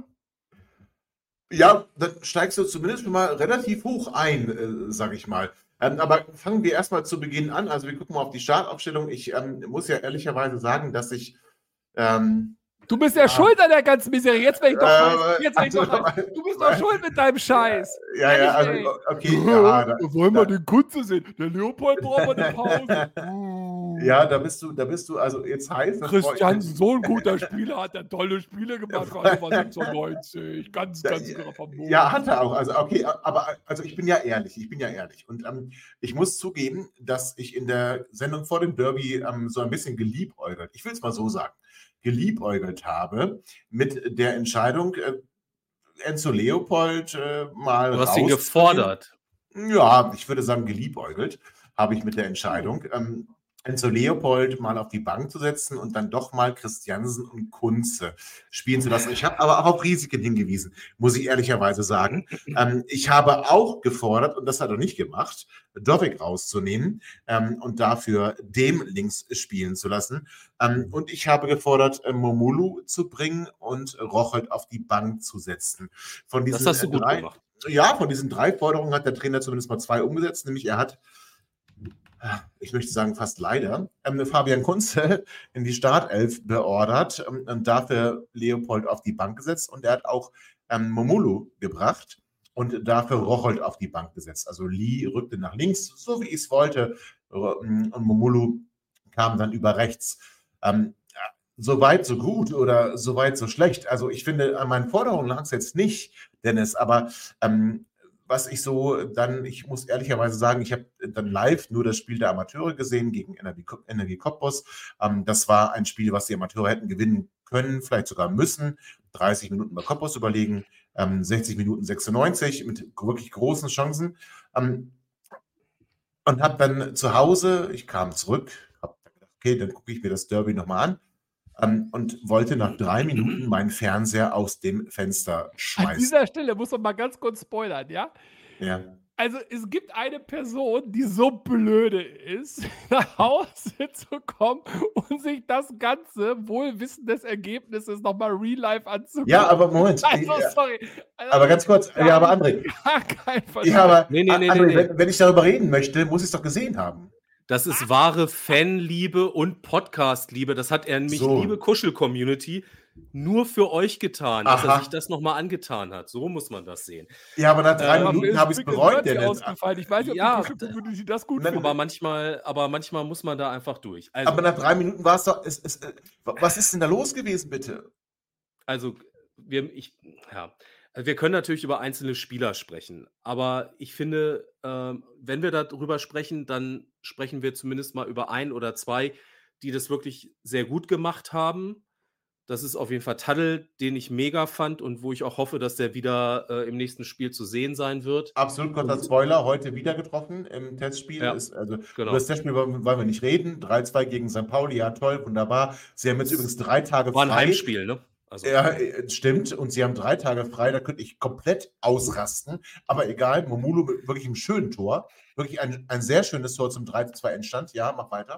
Ja, dann steigst du zumindest schon mal relativ hoch ein, sage ich mal. Aber fangen wir erstmal zu Beginn an. Also wir gucken mal auf die Startaufstellung. Ich muss ja ehrlicherweise sagen, dass ich Du bist ja schuld an der ganzen Miserie. Jetzt bin ich doch heiß. Du bist doch schuld mit deinem Scheiß. ja, also Ehrlich, ey. okay, ja, Wollen wir den Kunze sehen? Der Leopold braucht eine Pause. ja, da bist du also jetzt heiß. das freut mich. Christian, so ein guter Spieler, hat er tolle Spiele gemacht für Hannover 96. Ganz vermutlich. Ja, hat er auch. Also, okay, aber also ich bin ja ehrlich. Und ich muss zugeben, dass ich in der Sendung vor dem Derby so ein bisschen geliebäugelt, ich will es mal so sagen, geliebäugelt habe mit der Entscheidung, Enzo Leopold mal Du hast ihn rauszunehmen. gefordert. Ja, ich würde sagen, geliebäugelt habe ich mit der Entscheidung, Enzo Leopold mal auf die Bank zu setzen und dann doch mal Christiansen und Kunze spielen zu lassen. Ich habe aber auch auf Risiken hingewiesen, muss ich ehrlicherweise sagen. Ich habe auch gefordert, und das hat er nicht gemacht, Dovic rauszunehmen und dafür dem links spielen zu lassen. Und ich habe gefordert, Momulu zu bringen und Rochelt auf die Bank zu setzen. Von diesen Das hast du gut gemacht. Ja, von diesen 3 Forderungen hat der Trainer zumindest mal 2 umgesetzt, nämlich er hat, ich möchte sagen fast leider, Fabian Kunze in die Startelf beordert und dafür Leopold auf die Bank gesetzt und er hat auch Momulu gebracht und dafür Rochelt auf die Bank gesetzt. Also Lee rückte nach links, so wie ich es wollte, und Momulu kam dann über rechts. So weit, so gut oder so weit, so schlecht. Also ich finde, an meinen Forderungen lag es jetzt nicht, Dennis, aber was ich so dann, ich muss ehrlicherweise sagen, ich habe dann live nur das Spiel der Amateure gesehen gegen NRW Cottbus. Das war ein Spiel, was die Amateure hätten gewinnen können, vielleicht sogar müssen. 30 Minuten bei Cottbus überlegen, 60 Minuten 96 mit wirklich großen Chancen. Und habe dann zu Hause, ich kam zurück, habe okay, dann gucke ich mir das Derby nochmal an. Und wollte nach 3 Minuten meinen Fernseher aus dem Fenster An schmeißen. dieser Stelle muss man mal ganz kurz spoilern, ja? Ja. Also es gibt eine Person, die so blöde ist, nach Hause zu kommen und sich das ganze wohlwissend des Ergebnisses nochmal real life anzugucken. Ja, aber Moment. Also, sorry. Also, Aber ganz kurz, ja, aber André. Gar kein Verständnis. Ja, aber Nee. André, wenn ich darüber reden möchte, muss ich es doch gesehen haben. Das ist wahre Fanliebe und Podcast-Liebe. Das hat er nämlich, So. liebe Kuschel-Community, nur für euch getan, dass Aha. er sich das nochmal angetan hat. So muss man das sehen. Ja, aber nach 3 Dafür Minuten ist habe ich es Rick and bereut. Morty Dennis. ausgefallen. Ich weiß nicht, ob Ja, die Kuschel-Community das gut Nein, findet. Aber manchmal muss man da einfach durch. Also, Aber nach 3 Minuten war es doch. Was ist denn da los gewesen, bitte? Also, wir können natürlich über einzelne Spieler sprechen, aber ich finde, wenn wir darüber sprechen, dann sprechen wir zumindest mal über 1 oder 2, die das wirklich sehr gut gemacht haben. Das ist auf jeden Fall Taddel, den ich mega fand und wo ich auch hoffe, dass der wieder im nächsten Spiel zu sehen sein wird. Absolut kurzer Spoiler, heute wieder getroffen im Testspiel. Ja, Über genau. das Testspiel wollen wir nicht reden. 3-2 gegen St. Pauli, ja toll, wunderbar. Sie haben jetzt übrigens 3 Tage War ein frei. Heimspiel, ne? Also, Ja, stimmt. Und sie haben 3 Tage frei, da könnte ich komplett ausrasten. Aber egal, Momulu mit wirklich einem schönen Tor. Wirklich ein sehr schönes Tor zum 3-2 Endstand. Ja, mach weiter.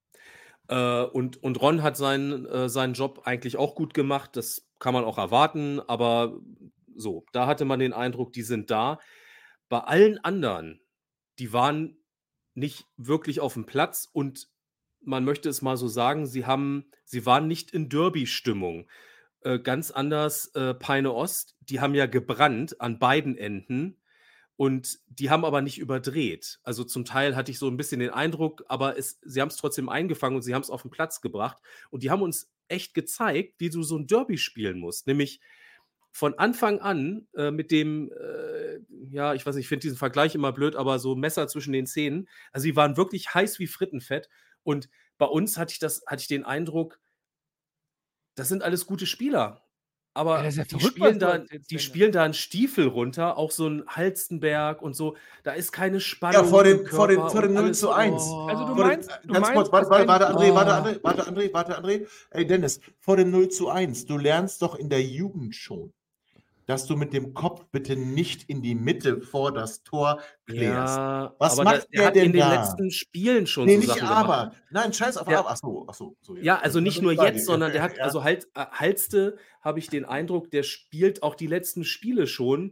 und Ron hat seinen Job eigentlich auch gut gemacht. Das kann man auch erwarten, aber so, da hatte man den Eindruck, die sind da. Bei allen anderen, die waren nicht wirklich auf dem Platz und man möchte es mal so sagen, sie waren nicht in Derby-Stimmung. Ganz anders Peine Ost, die haben ja gebrannt an beiden Enden und die haben aber nicht überdreht. Also zum Teil hatte ich so ein bisschen den Eindruck, aber sie haben es trotzdem eingefangen und sie haben es auf den Platz gebracht und die haben uns echt gezeigt, wie du so ein Derby spielen musst, nämlich von Anfang an mit dem, ja, ich weiß nicht, ich finde diesen Vergleich immer blöd, aber so Messer zwischen den Zähnen. Also sie waren wirklich heiß wie Frittenfett. Und bei uns hatte ich den Eindruck, das sind alles gute Spieler. Aber Ja, das ist ja die verrückt, was spielen du da, erzählst, die Dennis. spielen da einen Stiefel runter, auch so ein Halstenberg und so. Da ist keine Spannung. Ja, vor im dem Körper und 0-1. alles. Also du Oh. meinst, Ganz kurz, dass warte, ein- André. Ey, Dennis, vor dem 0-1, du lernst doch in der Jugend schon, dass du mit dem Kopf bitte nicht in die Mitte vor das Tor klärst. Ja, Was aber macht er der hat denn in den da? letzten Spielen schon Nee, so nicht Sachen gemacht. aber. Nein, scheiß auf Ja. aber. Ach so. Ja, also nicht nur jetzt, sondern der hat, Ja. also Halste, habe ich den Eindruck, der spielt auch die letzten Spiele schon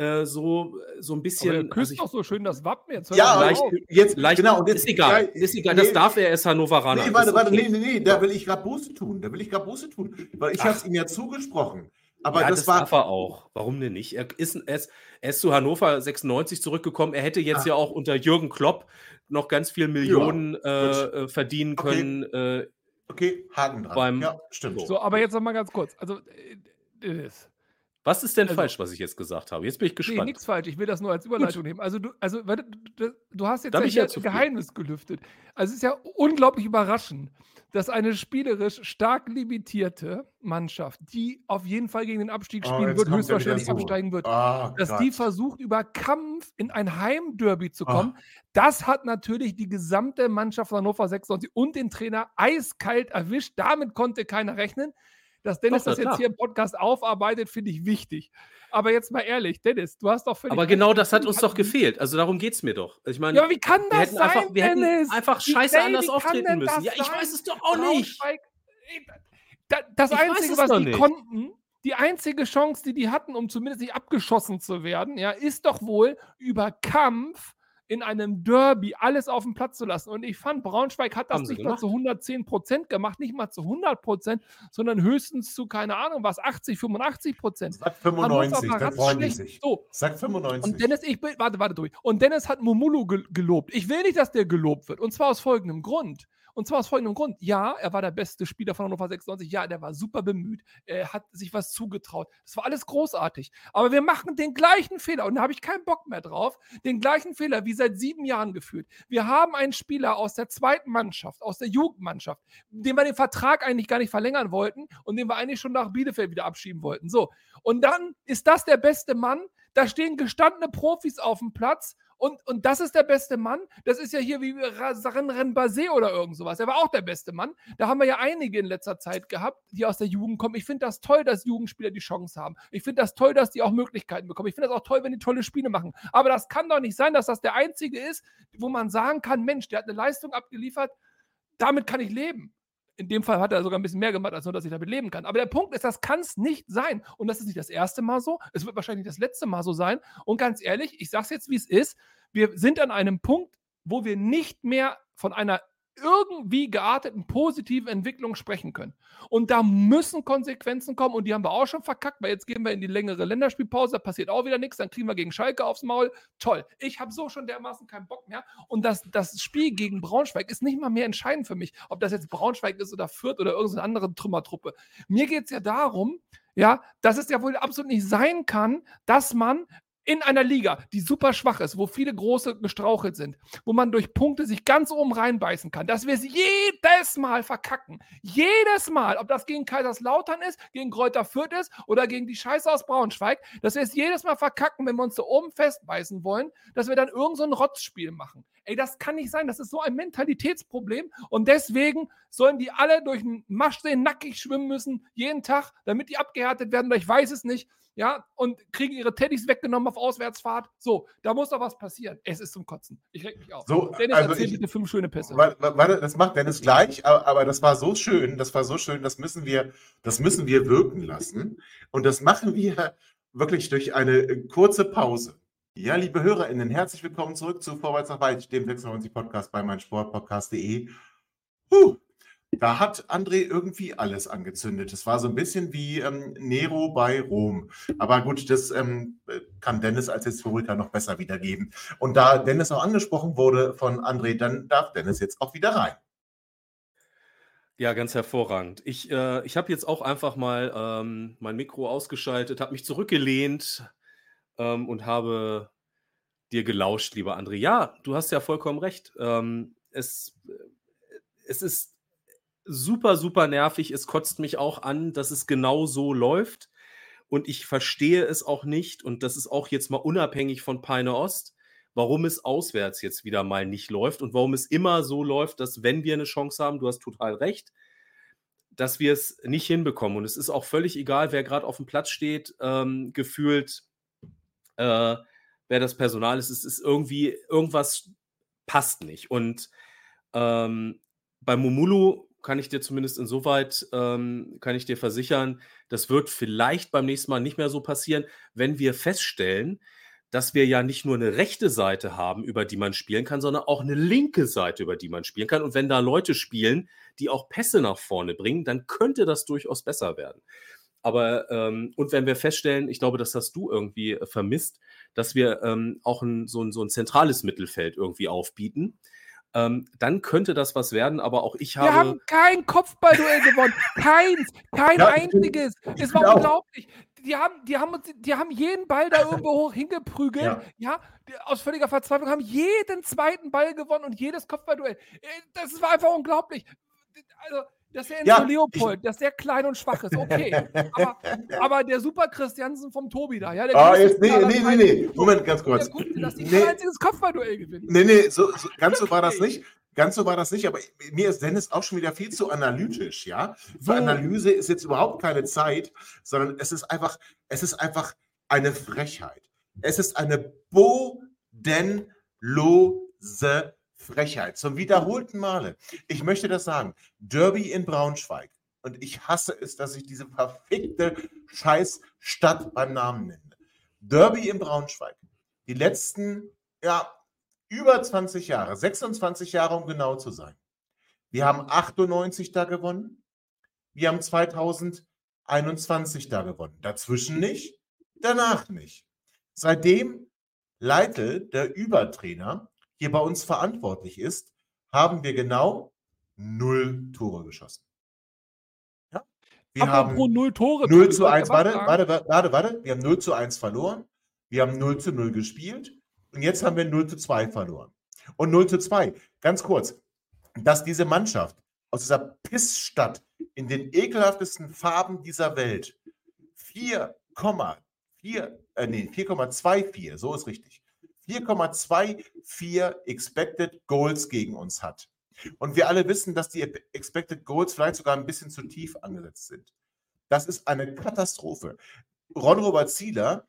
so ein Aber er bisschen. küsst Also doch so schön das Wappen jetzt. hör Ja, doch mal leicht- auf. jetzt, leicht, genau. Und jetzt, ist egal, ist egal. Das darf er, ist Hannoveraner. Nee, das ist warte, okay. nee, da will ich gerade Buße tun. Weil ich habe es ihm ja zugesprochen. Aber Ja, das war. darf er auch. Warum denn nicht? Er ist zu Hannover 96 zurückgekommen. Er hätte jetzt ja auch unter Jürgen Klopp noch ganz viel Millionen gut. verdienen Okay. können. Okay, Haken dran. Ja, stimmt. So, aber jetzt noch mal ganz kurz. Also, Dennis. Was ist denn Also- falsch, was ich jetzt gesagt habe? Jetzt bin ich Nee, gespannt. nichts falsch. Ich will das nur als Überleitung nehmen. Also, warte, du hast jetzt Da ja bin ich hier ja ein zufrieden. Geheimnis gelüftet. Also, es ist ja unglaublich überraschend, dass eine spielerisch stark limitierte Mannschaft, die auf jeden Fall gegen den Abstieg spielen jetzt wird, kommt er höchstwahrscheinlich wieder so. absteigen wird, Ah, dass Gott. die versucht, über Kampf in ein Heimderby zu kommen. Das hat natürlich die gesamte Mannschaft von Hannover 96 und den Trainer eiskalt erwischt. Damit konnte keiner rechnen. Dass Dennis Doch, das jetzt klar. hier im Podcast aufarbeitet, finde ich wichtig. Aber jetzt mal ehrlich, Dennis, du hast doch völlig Aber recht. genau das hat uns Die doch hatten- gefehlt. Also darum geht es mir doch. Ich meine, Ja, aber wie kann wir das hätten sein, einfach, wir hätten Dennis? einfach Wie- scheiße ey, anders wie kann auftreten denn müssen. das Ja, ich sein? weiß es doch auch nicht. Braunschweig, das Ich weiß Einzige, es was doch die nicht. konnten, die einzige Chance, die hatten, um zumindest nicht abgeschossen zu werden, ja, ist doch wohl über Kampf in einem Derby alles auf den Platz zu lassen. Und ich fand, Braunschweig hat das Haben sie nicht mal gemacht. zu 110% gemacht, nicht mal zu 100%, sondern höchstens zu, keine Ahnung, was, 80, 85%. Sag 95, Hannover war dann freuen die ratzschlecht. sich. So, Sag 95. und Dennis, warte durch. Und Dennis hat Momulu gelobt. Ich will nicht, dass der gelobt wird. Und zwar aus folgendem Grund. Ja, er war der beste Spieler von Hannover 96. Ja, der war super bemüht. Er hat sich was zugetraut. Das war alles großartig. Aber wir machen den gleichen Fehler. Und da habe ich keinen Bock mehr drauf. Den gleichen Fehler wie seit 7 Jahren geführt. Wir haben einen Spieler aus der zweiten Mannschaft, aus der Jugendmannschaft, den wir den Vertrag eigentlich gar nicht verlängern wollten und den wir eigentlich schon nach Bielefeld wieder abschieben wollten. So. Und dann ist das der beste Mann. Da stehen gestandene Profis auf dem Platz Und das ist der beste Mann. Das ist ja hier wie Renbase oder irgend sowas. Er war auch der beste Mann. Da haben wir ja einige in letzter Zeit gehabt, die aus der Jugend kommen. Ich finde das toll, dass Jugendspieler die Chance haben. Ich finde das toll, dass die auch Möglichkeiten bekommen. Ich finde das auch toll, wenn die tolle Spiele machen. Aber das kann doch nicht sein, dass das der einzige ist, wo man sagen kann, Mensch, der hat eine Leistung abgeliefert, damit kann ich leben. In dem Fall hat er sogar ein bisschen mehr gemacht, als nur, dass ich damit leben kann. Aber der Punkt ist, das kann es nicht sein. Und das ist nicht das erste Mal so. Es wird wahrscheinlich das letzte Mal so sein. Und ganz ehrlich, ich sage es jetzt, wie es ist. Wir sind an einem Punkt, wo wir nicht mehr von einer irgendwie gearteten positiven Entwicklung sprechen können. Und da müssen Konsequenzen kommen und die haben wir auch schon verkackt, weil jetzt gehen wir in die längere Länderspielpause, da passiert auch wieder nichts, dann kriegen wir gegen Schalke aufs Maul. Toll. Ich habe so schon dermaßen keinen Bock mehr und das Spiel gegen Braunschweig ist nicht mal mehr entscheidend für mich, ob das jetzt Braunschweig ist oder Fürth oder irgendeine andere Trümmertruppe. Mir geht es ja darum, ja, dass es ja wohl absolut nicht sein kann, dass man in einer Liga, die super schwach ist, wo viele große gestrauchelt sind, wo man durch Punkte sich ganz oben reinbeißen kann, dass wir es jedes Mal verkacken. Jedes Mal, ob das gegen Kaiserslautern ist, gegen Greuther Fürth ist oder gegen die Scheiße aus Braunschweig, dass wir es jedes Mal verkacken, wenn wir uns da oben festbeißen wollen, dass wir dann irgend so ein Rotzspiel machen. Ey, das kann nicht sein. Das ist so ein Mentalitätsproblem und deswegen sollen die alle durch den Maschsee nackig schwimmen müssen, jeden Tag, damit die abgehärtet werden, oder ich weiß es nicht. Ja, und kriegen ihre Teddys weggenommen auf Auswärtsfahrt. So, da muss doch was passieren. Es ist zum Kotzen. Ich reg mich auf. So, Dennis, also erzähl bitte 5 schöne Pässe. Warte, das macht Dennis gleich, aber das war so schön, das müssen wir wirken lassen. Und das machen wir wirklich durch eine kurze Pause. Ja, liebe HörerInnen, herzlich willkommen zurück zu Vorwärts nach Weit, dem 96-Podcast bei meinsportpodcast.de. Da hat André irgendwie alles angezündet. Es war so ein bisschen wie Nero bei Rom. Aber gut, das kann Dennis als Historiker noch besser wiedergeben. Und da Dennis auch angesprochen wurde von André, dann darf Dennis jetzt auch wieder rein. Ja, ganz hervorragend. Ich habe jetzt auch einfach mal mein Mikro ausgeschaltet, habe mich zurückgelehnt und habe dir gelauscht, lieber André. Ja, du hast ja vollkommen recht. Es ist super, super nervig. Es kotzt mich auch an, dass es genau so läuft. Und ich verstehe es auch nicht. Und das ist auch jetzt mal unabhängig von Peine Ost, warum es auswärts jetzt wieder mal nicht läuft und warum es immer so läuft, dass wenn wir eine Chance haben, du hast total recht, dass wir es nicht hinbekommen. Und es ist auch völlig egal, wer gerade auf dem Platz steht, gefühlt, wer das Personal ist. Es ist irgendwie, irgendwas passt nicht. Und bei Momulu kann ich dir zumindest insoweit, kann ich dir versichern, das wird vielleicht beim nächsten Mal nicht mehr so passieren, wenn wir feststellen, dass wir ja nicht nur eine rechte Seite haben, über die man spielen kann, sondern auch eine linke Seite, über die man spielen kann. Und wenn da Leute spielen, die auch Pässe nach vorne bringen, dann könnte das durchaus besser werden. Aber, und wenn wir feststellen, ich glaube, das hast du irgendwie vermisst, dass wir auch so ein zentrales Mittelfeld irgendwie aufbieten, dann könnte das was werden, aber auch ich habe... Wir haben kein Kopfballduell gewonnen. Kein einziges. Es war unglaublich. Die haben jeden Ball da irgendwo hoch hingeprügelt. Ja, aus völliger Verzweiflung haben jeden zweiten Ball gewonnen und jedes Kopfballduell. Das war einfach unglaublich. Also, dass der Enzo Leopold, dass der klein und schwach ist, okay. Aber der Super Christiansen vom Tobi da, ja. Nee. Moment, ganz kurz. Dass die kein einziges Kopfballduell gewinnen. Nee, ganz so war das nicht. Ganz so war das nicht, aber mir ist Dennis auch schon wieder viel zu analytisch, ja. Für Analyse ist jetzt überhaupt keine Zeit, sondern es ist einfach eine Frechheit. Es ist eine bodenlose Frechheit. Zum wiederholten Male. Ich möchte das sagen. Derby in Braunschweig. Und ich hasse es, dass ich diese verfickte Scheißstadt beim Namen nenne. Derby in Braunschweig. Die letzten, über 20 Jahre, 26 Jahre, um genau zu sein. Wir haben 98 da gewonnen. Wir haben 2021 da gewonnen. Dazwischen nicht, danach nicht. Seitdem Leitl, der Übertrainer, hier bei uns verantwortlich ist, haben wir genau 0 Tore geschossen. Ja? Wir haben 0 Tore. 0:1, warte. Wir haben 0:1 verloren. Wir haben 0:0 gespielt. Und jetzt haben wir 0:2 verloren. Und 0:2, ganz kurz, dass diese Mannschaft aus dieser Pissstadt in den ekelhaftesten Farben dieser Welt 4,24, so ist richtig, 4,24 Expected Goals gegen uns hat. Und wir alle wissen, dass die Expected Goals vielleicht sogar ein bisschen zu tief angesetzt sind. Das ist eine Katastrophe. Ron-Robert Zieler,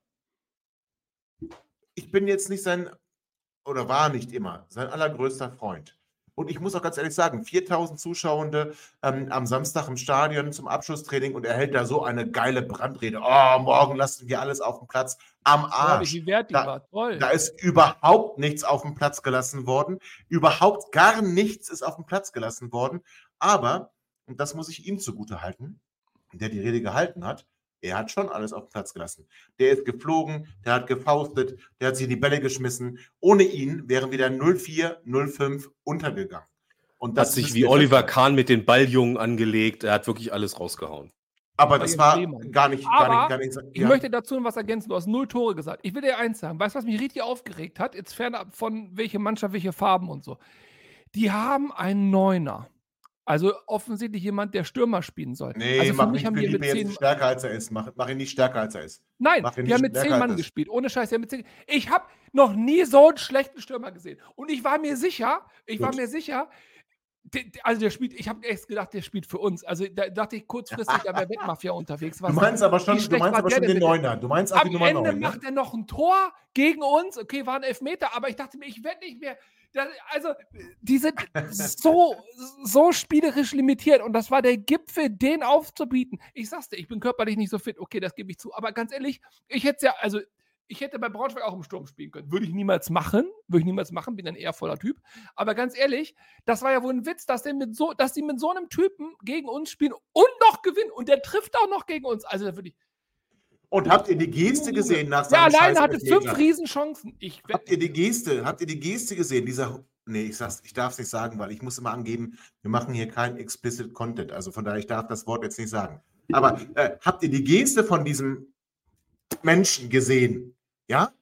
ich bin jetzt nicht oder war nicht immer sein allergrößter Freund. Und ich muss auch ganz ehrlich sagen, 4.000 Zuschauende am Samstag im Stadion zum Abschlusstraining und er hält da so eine geile Brandrede. Oh, morgen lassen wir alles auf dem Platz. Am Arsch. Wie wert die war. Toll. Da ist überhaupt nichts auf dem Platz gelassen worden. Überhaupt gar nichts ist auf dem Platz gelassen worden. Aber, und das muss ich ihm zugute halten, der die Rede gehalten hat, er hat schon alles auf den Platz gelassen. Der ist geflogen, der hat gefaustet, der hat sich in die Bälle geschmissen. Ohne ihn wären wir dann 0-4, 0-5 untergegangen. Und das hat sich wie Oliver Kahn mit den Balljungen angelegt. Er hat wirklich alles rausgehauen. Aber das war gar nicht. Ich möchte dazu noch was ergänzen. Du hast 0 Tore gesagt. Ich will dir eins sagen. Weißt du, was mich richtig aufgeregt hat? Jetzt fernab von welche Mannschaft, welche Farben und so. Die haben einen Neuner. Also offensichtlich jemand, der Stürmer spielen soll. Nee, also mach nicht Philippe jetzt stärker, als er ist. Mach ihn nicht stärker, als er ist. Nein, die haben mit 10 Mann gespielt. Ohne Scheiß, die haben mit 10. Ich habe noch nie so einen schlechten Stürmer gesehen. Und ich war mir sicher, also der spielt, ich habe erst gedacht, der spielt für uns. Also da dachte ich kurzfristig, da wäre Wettmafia unterwegs. Du meinst aber schon den Neuner. Du meinst auch die Nummer 9. Am Ende macht er noch ein Tor gegen uns. Okay, war ein Elfmeter, aber ich dachte mir, ich werde nicht mehr. Also, die sind so spielerisch limitiert und das war der Gipfel, den aufzubieten. Ich sag's dir, ich bin körperlich nicht so fit, okay, das gebe ich zu, aber ganz ehrlich, ich hätte bei Braunschweig auch im Sturm spielen können. Würde ich niemals machen, bin ein eher voller Typ. Aber ganz ehrlich, das war ja wohl ein Witz, dass die mit so einem Typen gegen uns spielen und noch gewinnen und der trifft auch noch gegen uns. Also, da würde ich. Und habt ihr die Geste gesehen nach seinem Scheiß? Ja, alleine hatte 5 Riesenchancen. Habt ihr die Geste gesehen? Ich darf es nicht sagen, weil ich muss immer angeben, wir machen hier kein explicit Content. Also von daher, ich darf das Wort jetzt nicht sagen. Aber habt ihr die Geste von diesem Menschen gesehen? Ja?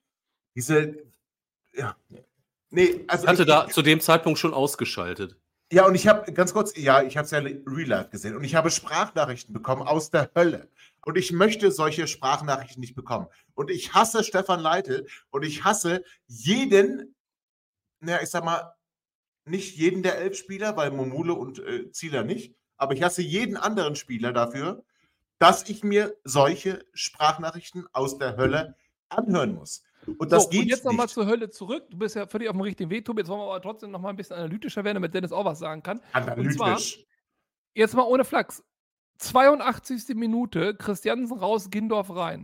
Nee, also ich hatte da zu dem Zeitpunkt schon ausgeschaltet. Ja, und ich habe ganz kurz, ich habe es ja real life gesehen und ich habe Sprachnachrichten bekommen aus der Hölle. Und ich möchte solche Sprachnachrichten nicht bekommen. Und ich hasse Stefan Leitl und ich hasse jeden, ich sag mal, nicht jeden der 11 Spieler, weil Momule und Zieler nicht, aber ich hasse jeden anderen Spieler dafür, dass ich mir solche Sprachnachrichten aus der Hölle anhören muss. Und das geht und jetzt nochmal nicht. zur Hölle zurück. Du bist ja völlig auf dem richtigen Weg, Tobi. Jetzt wollen wir aber trotzdem noch mal ein bisschen analytischer werden, damit Dennis auch was sagen kann. Analytisch. Und zwar, jetzt mal ohne Flachs. 82. Minute, Christiansen raus, Gindorf rein.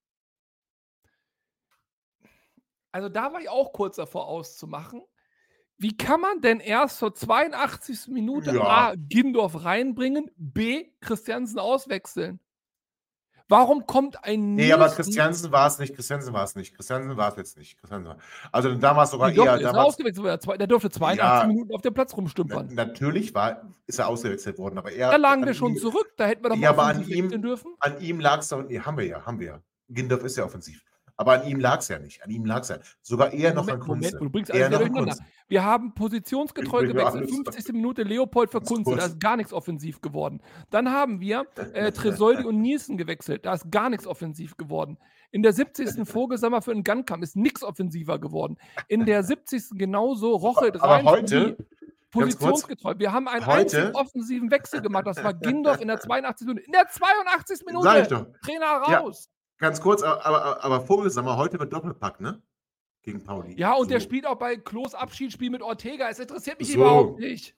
Also da war ich auch kurz davor auszumachen. Wie kann man denn erst zur 82. Minute A, Gindorf reinbringen, B, Christiansen auswechseln? Warum kommt ein Nee, aber Christiansen war es nicht. Christiansen war es jetzt nicht. Also da war es sogar eher. Der durfte 82 Minuten auf dem Platz rumstümpern. Natürlich ist er ausgewechselt worden, aber da lagen wir schon zurück, da hätten wir doch mal offensiv wechseln dürfen. An ihm lag es doch, haben wir ja. Gindorf ist ja offensiv. Aber an ihm lag es ja nicht. Sogar eher noch an Kunze. Du bringst alles durcheinander. Wir haben positionsgetreu gewechselt. 50. Minute Leopold für Kunze. Da ist gar nichts offensiv geworden. Dann haben wir Tresoldi und Nielsen gewechselt. Da ist gar nichts offensiv geworden. In der 70. Vogelsammer für einen Gunkamp ist nichts offensiver geworden. In der 70. genauso Roche rein. Aber heute positionsgetreu. Wir haben einen einzigen offensiven Wechsel gemacht. Das war Gindorf in der 82. Minute. In der 82. Minute. Sag ich doch. Trainer raus. Ja. Ganz kurz, aber Vogelsammer heute mit Doppelpack, ne? Gegen Pauli. Ja, und der spielt auch bei Klos Abschiedsspiel mit Ortega. Es interessiert mich überhaupt nicht.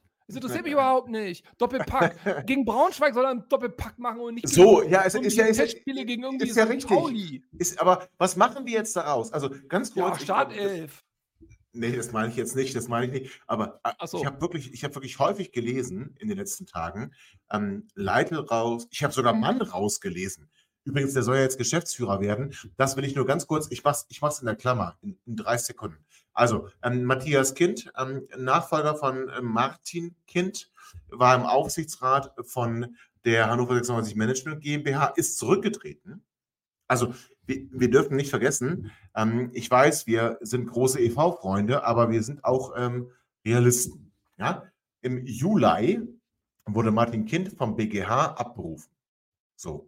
Doppelpack. Gegen Braunschweig soll er einen Doppelpack machen und nicht Spiele gegen irgendwie ist ja richtig. Pauli. Aber was machen wir jetzt daraus? Also ganz kurz. Ja, Startelf. Nee, das meine ich jetzt nicht. Aber ich habe wirklich häufig gelesen in den letzten Tagen, Leitl raus. Ich habe sogar Mann rausgelesen. Übrigens, der soll ja jetzt Geschäftsführer werden. Das will ich nur ganz kurz, ich mach's in der Klammer, in 30 Sekunden. Also, Matthias Kind, Nachfolger von Martin Kind, war im Aufsichtsrat von der Hannover 96 Management GmbH, ist zurückgetreten. Also, wir dürfen nicht vergessen, ich weiß, wir sind große EV-Freunde, aber wir sind auch Realisten. Ja? Im Juli wurde Martin Kind vom BGH abberufen. So.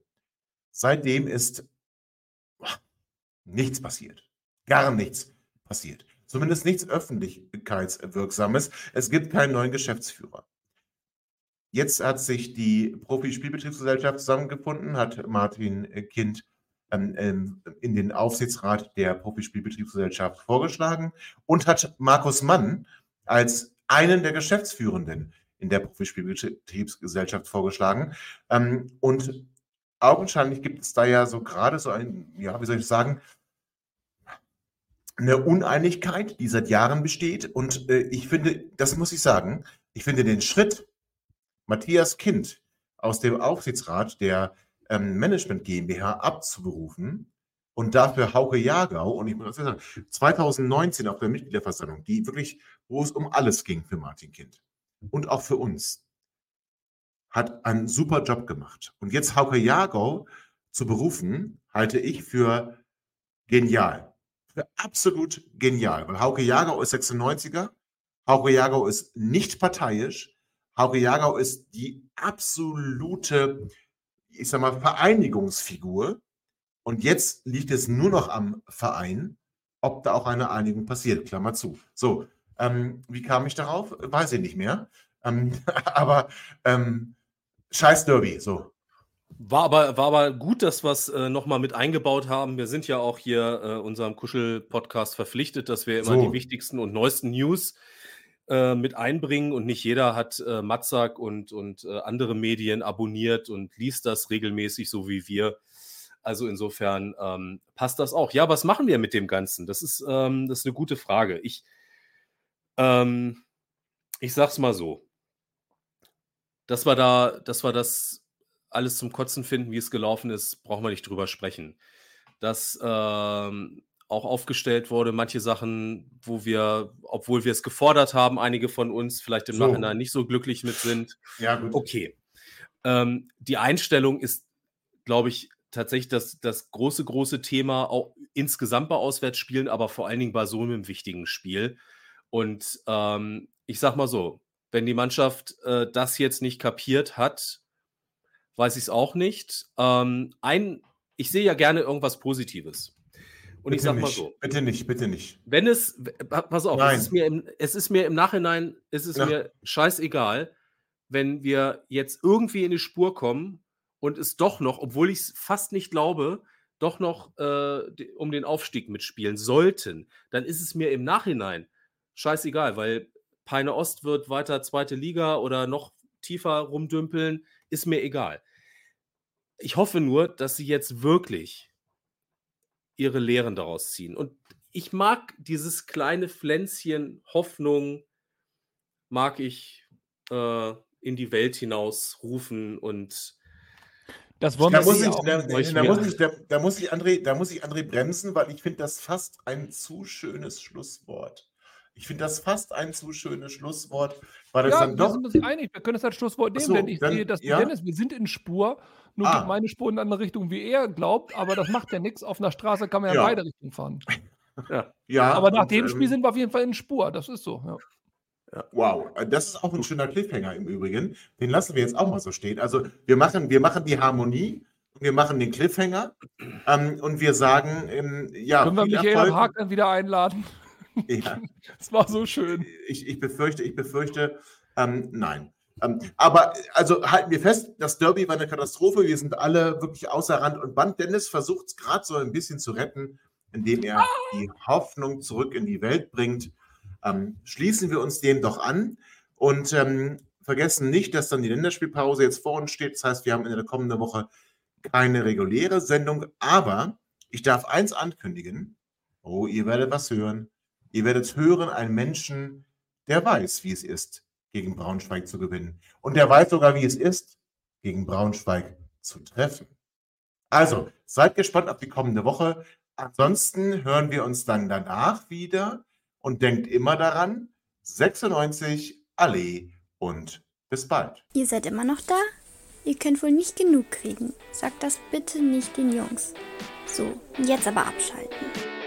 Seitdem ist nichts passiert. Gar nichts passiert. Zumindest nichts Öffentlichkeitswirksames. Es gibt keinen neuen Geschäftsführer. Jetzt hat sich die Profi-Spielbetriebsgesellschaft zusammengefunden, hat Martin Kind in den Aufsichtsrat der Profi-Spielbetriebsgesellschaft vorgeschlagen und hat Markus Mann als einen der Geschäftsführenden in der Profi-Spielbetriebsgesellschaft vorgeschlagen. Und augenscheinlich gibt es da ja so gerade so ein, ja, wie soll ich sagen, eine Uneinigkeit, die seit Jahren besteht. Und ich finde, das muss ich sagen, ich finde den Schritt, Matthias Kind aus dem Aufsichtsrat der Management GmbH abzuberufen und dafür Hauke Jagau, und ich muss sagen, 2019 auf der Mitgliederversammlung, die wirklich, wo es um alles ging für Martin Kind und auch für uns, hat einen super Job gemacht. Und jetzt Hauke Jagau zu berufen, halte ich für genial. Für absolut genial. Weil Hauke Jagau ist 96er, Hauke Jagau ist nicht parteiisch, Hauke Jagau ist die absolute, ich sag mal, Vereinigungsfigur. Und jetzt liegt es nur noch am Verein, ob da auch eine Einigung passiert. Klammer zu. So, wie kam ich darauf? Weiß ich nicht mehr. Aber scheiß Derby, so. War aber gut, dass wir es nochmal mit eingebaut haben. Wir sind ja auch hier unserem Kuschel-Podcast verpflichtet, dass wir immer die wichtigsten und neuesten News mit einbringen, und nicht jeder hat Matzak und andere Medien abonniert und liest das regelmäßig, so wie wir. Also insofern passt das auch. Ja, was machen wir mit dem Ganzen? Das ist eine gute Frage. Ich sag's mal so. Dass wir das alles zum Kotzen finden, wie es gelaufen ist, brauchen wir nicht drüber sprechen. Dass auch aufgestellt wurde, manche Sachen, wo wir, obwohl wir es gefordert haben, einige von uns vielleicht im Nachhinein nicht so glücklich mit sind. Ja, gut. Okay. Die Einstellung ist, glaube ich, tatsächlich das große Thema, auch insgesamt bei Auswärtsspielen, aber vor allen Dingen bei so einem wichtigen Spiel. Und ich sag mal so, wenn die Mannschaft das jetzt nicht kapiert hat, weiß ich es auch nicht. Ich sehe ja gerne irgendwas Positives. Und bitte ich sag mal nicht, so. Bitte nicht. Wenn es, pass auf, Nein. es ist mir im Nachhinein, mir scheißegal, wenn wir jetzt irgendwie in die Spur kommen und es doch noch, obwohl ich es fast nicht glaube, doch noch um den Aufstieg mitspielen sollten, dann ist es mir im Nachhinein scheißegal, weil Peine Ost wird weiter 2. Liga oder noch tiefer rumdümpeln, ist mir egal. Ich hoffe nur, dass sie jetzt wirklich ihre Lehren daraus ziehen. Und ich mag dieses kleine Pflänzchen Hoffnung, mag ich in die Welt hinaus rufen, und das wollen da muss ich André bremsen, weil ich finde das fast ein zu schönes Schlusswort. Weil es dann doch. Wir sind uns einig, wir können das als Schlusswort nehmen, denn ich sehe, dass Dennis, wir sind in Spur, nur geht meine Spur in eine andere Richtung, wie er glaubt, aber das macht ja nichts. Auf einer Straße kann man ja in beide Richtungen fahren. Ja, aber nach dem Spiel sind wir auf jeden Fall in Spur, das ist so. Ja. Wow, das ist auch ein schöner Cliffhanger im Übrigen. Den lassen wir jetzt auch mal so stehen. Also wir machen die Harmonie, wir machen den Cliffhanger und wir sagen, können wir Michael Haag dann wieder einladen? Ja. Das war so schön. Ich befürchte, nein. Aber also halten wir fest, das Derby war eine Katastrophe. Wir sind alle wirklich außer Rand und Band. Dennis versucht es gerade so ein bisschen zu retten, indem er die Hoffnung zurück in die Welt bringt. Schließen wir uns dem doch an und vergessen nicht, dass dann die Länderspielpause jetzt vor uns steht. Das heißt, wir haben in der kommenden Woche keine reguläre Sendung. Aber ich darf eins ankündigen. Oh, ihr werdet was hören. Ihr werdet hören, einen Menschen, der weiß, wie es ist, gegen Braunschweig zu gewinnen. Und der weiß sogar, wie es ist, gegen Braunschweig zu treffen. Also, seid gespannt auf die kommende Woche. Ansonsten hören wir uns dann danach wieder und denkt immer daran, 96, Allee und bis bald. Ihr seid immer noch da? Ihr könnt wohl nicht genug kriegen. Sagt das bitte nicht den Jungs. So, jetzt aber abschalten.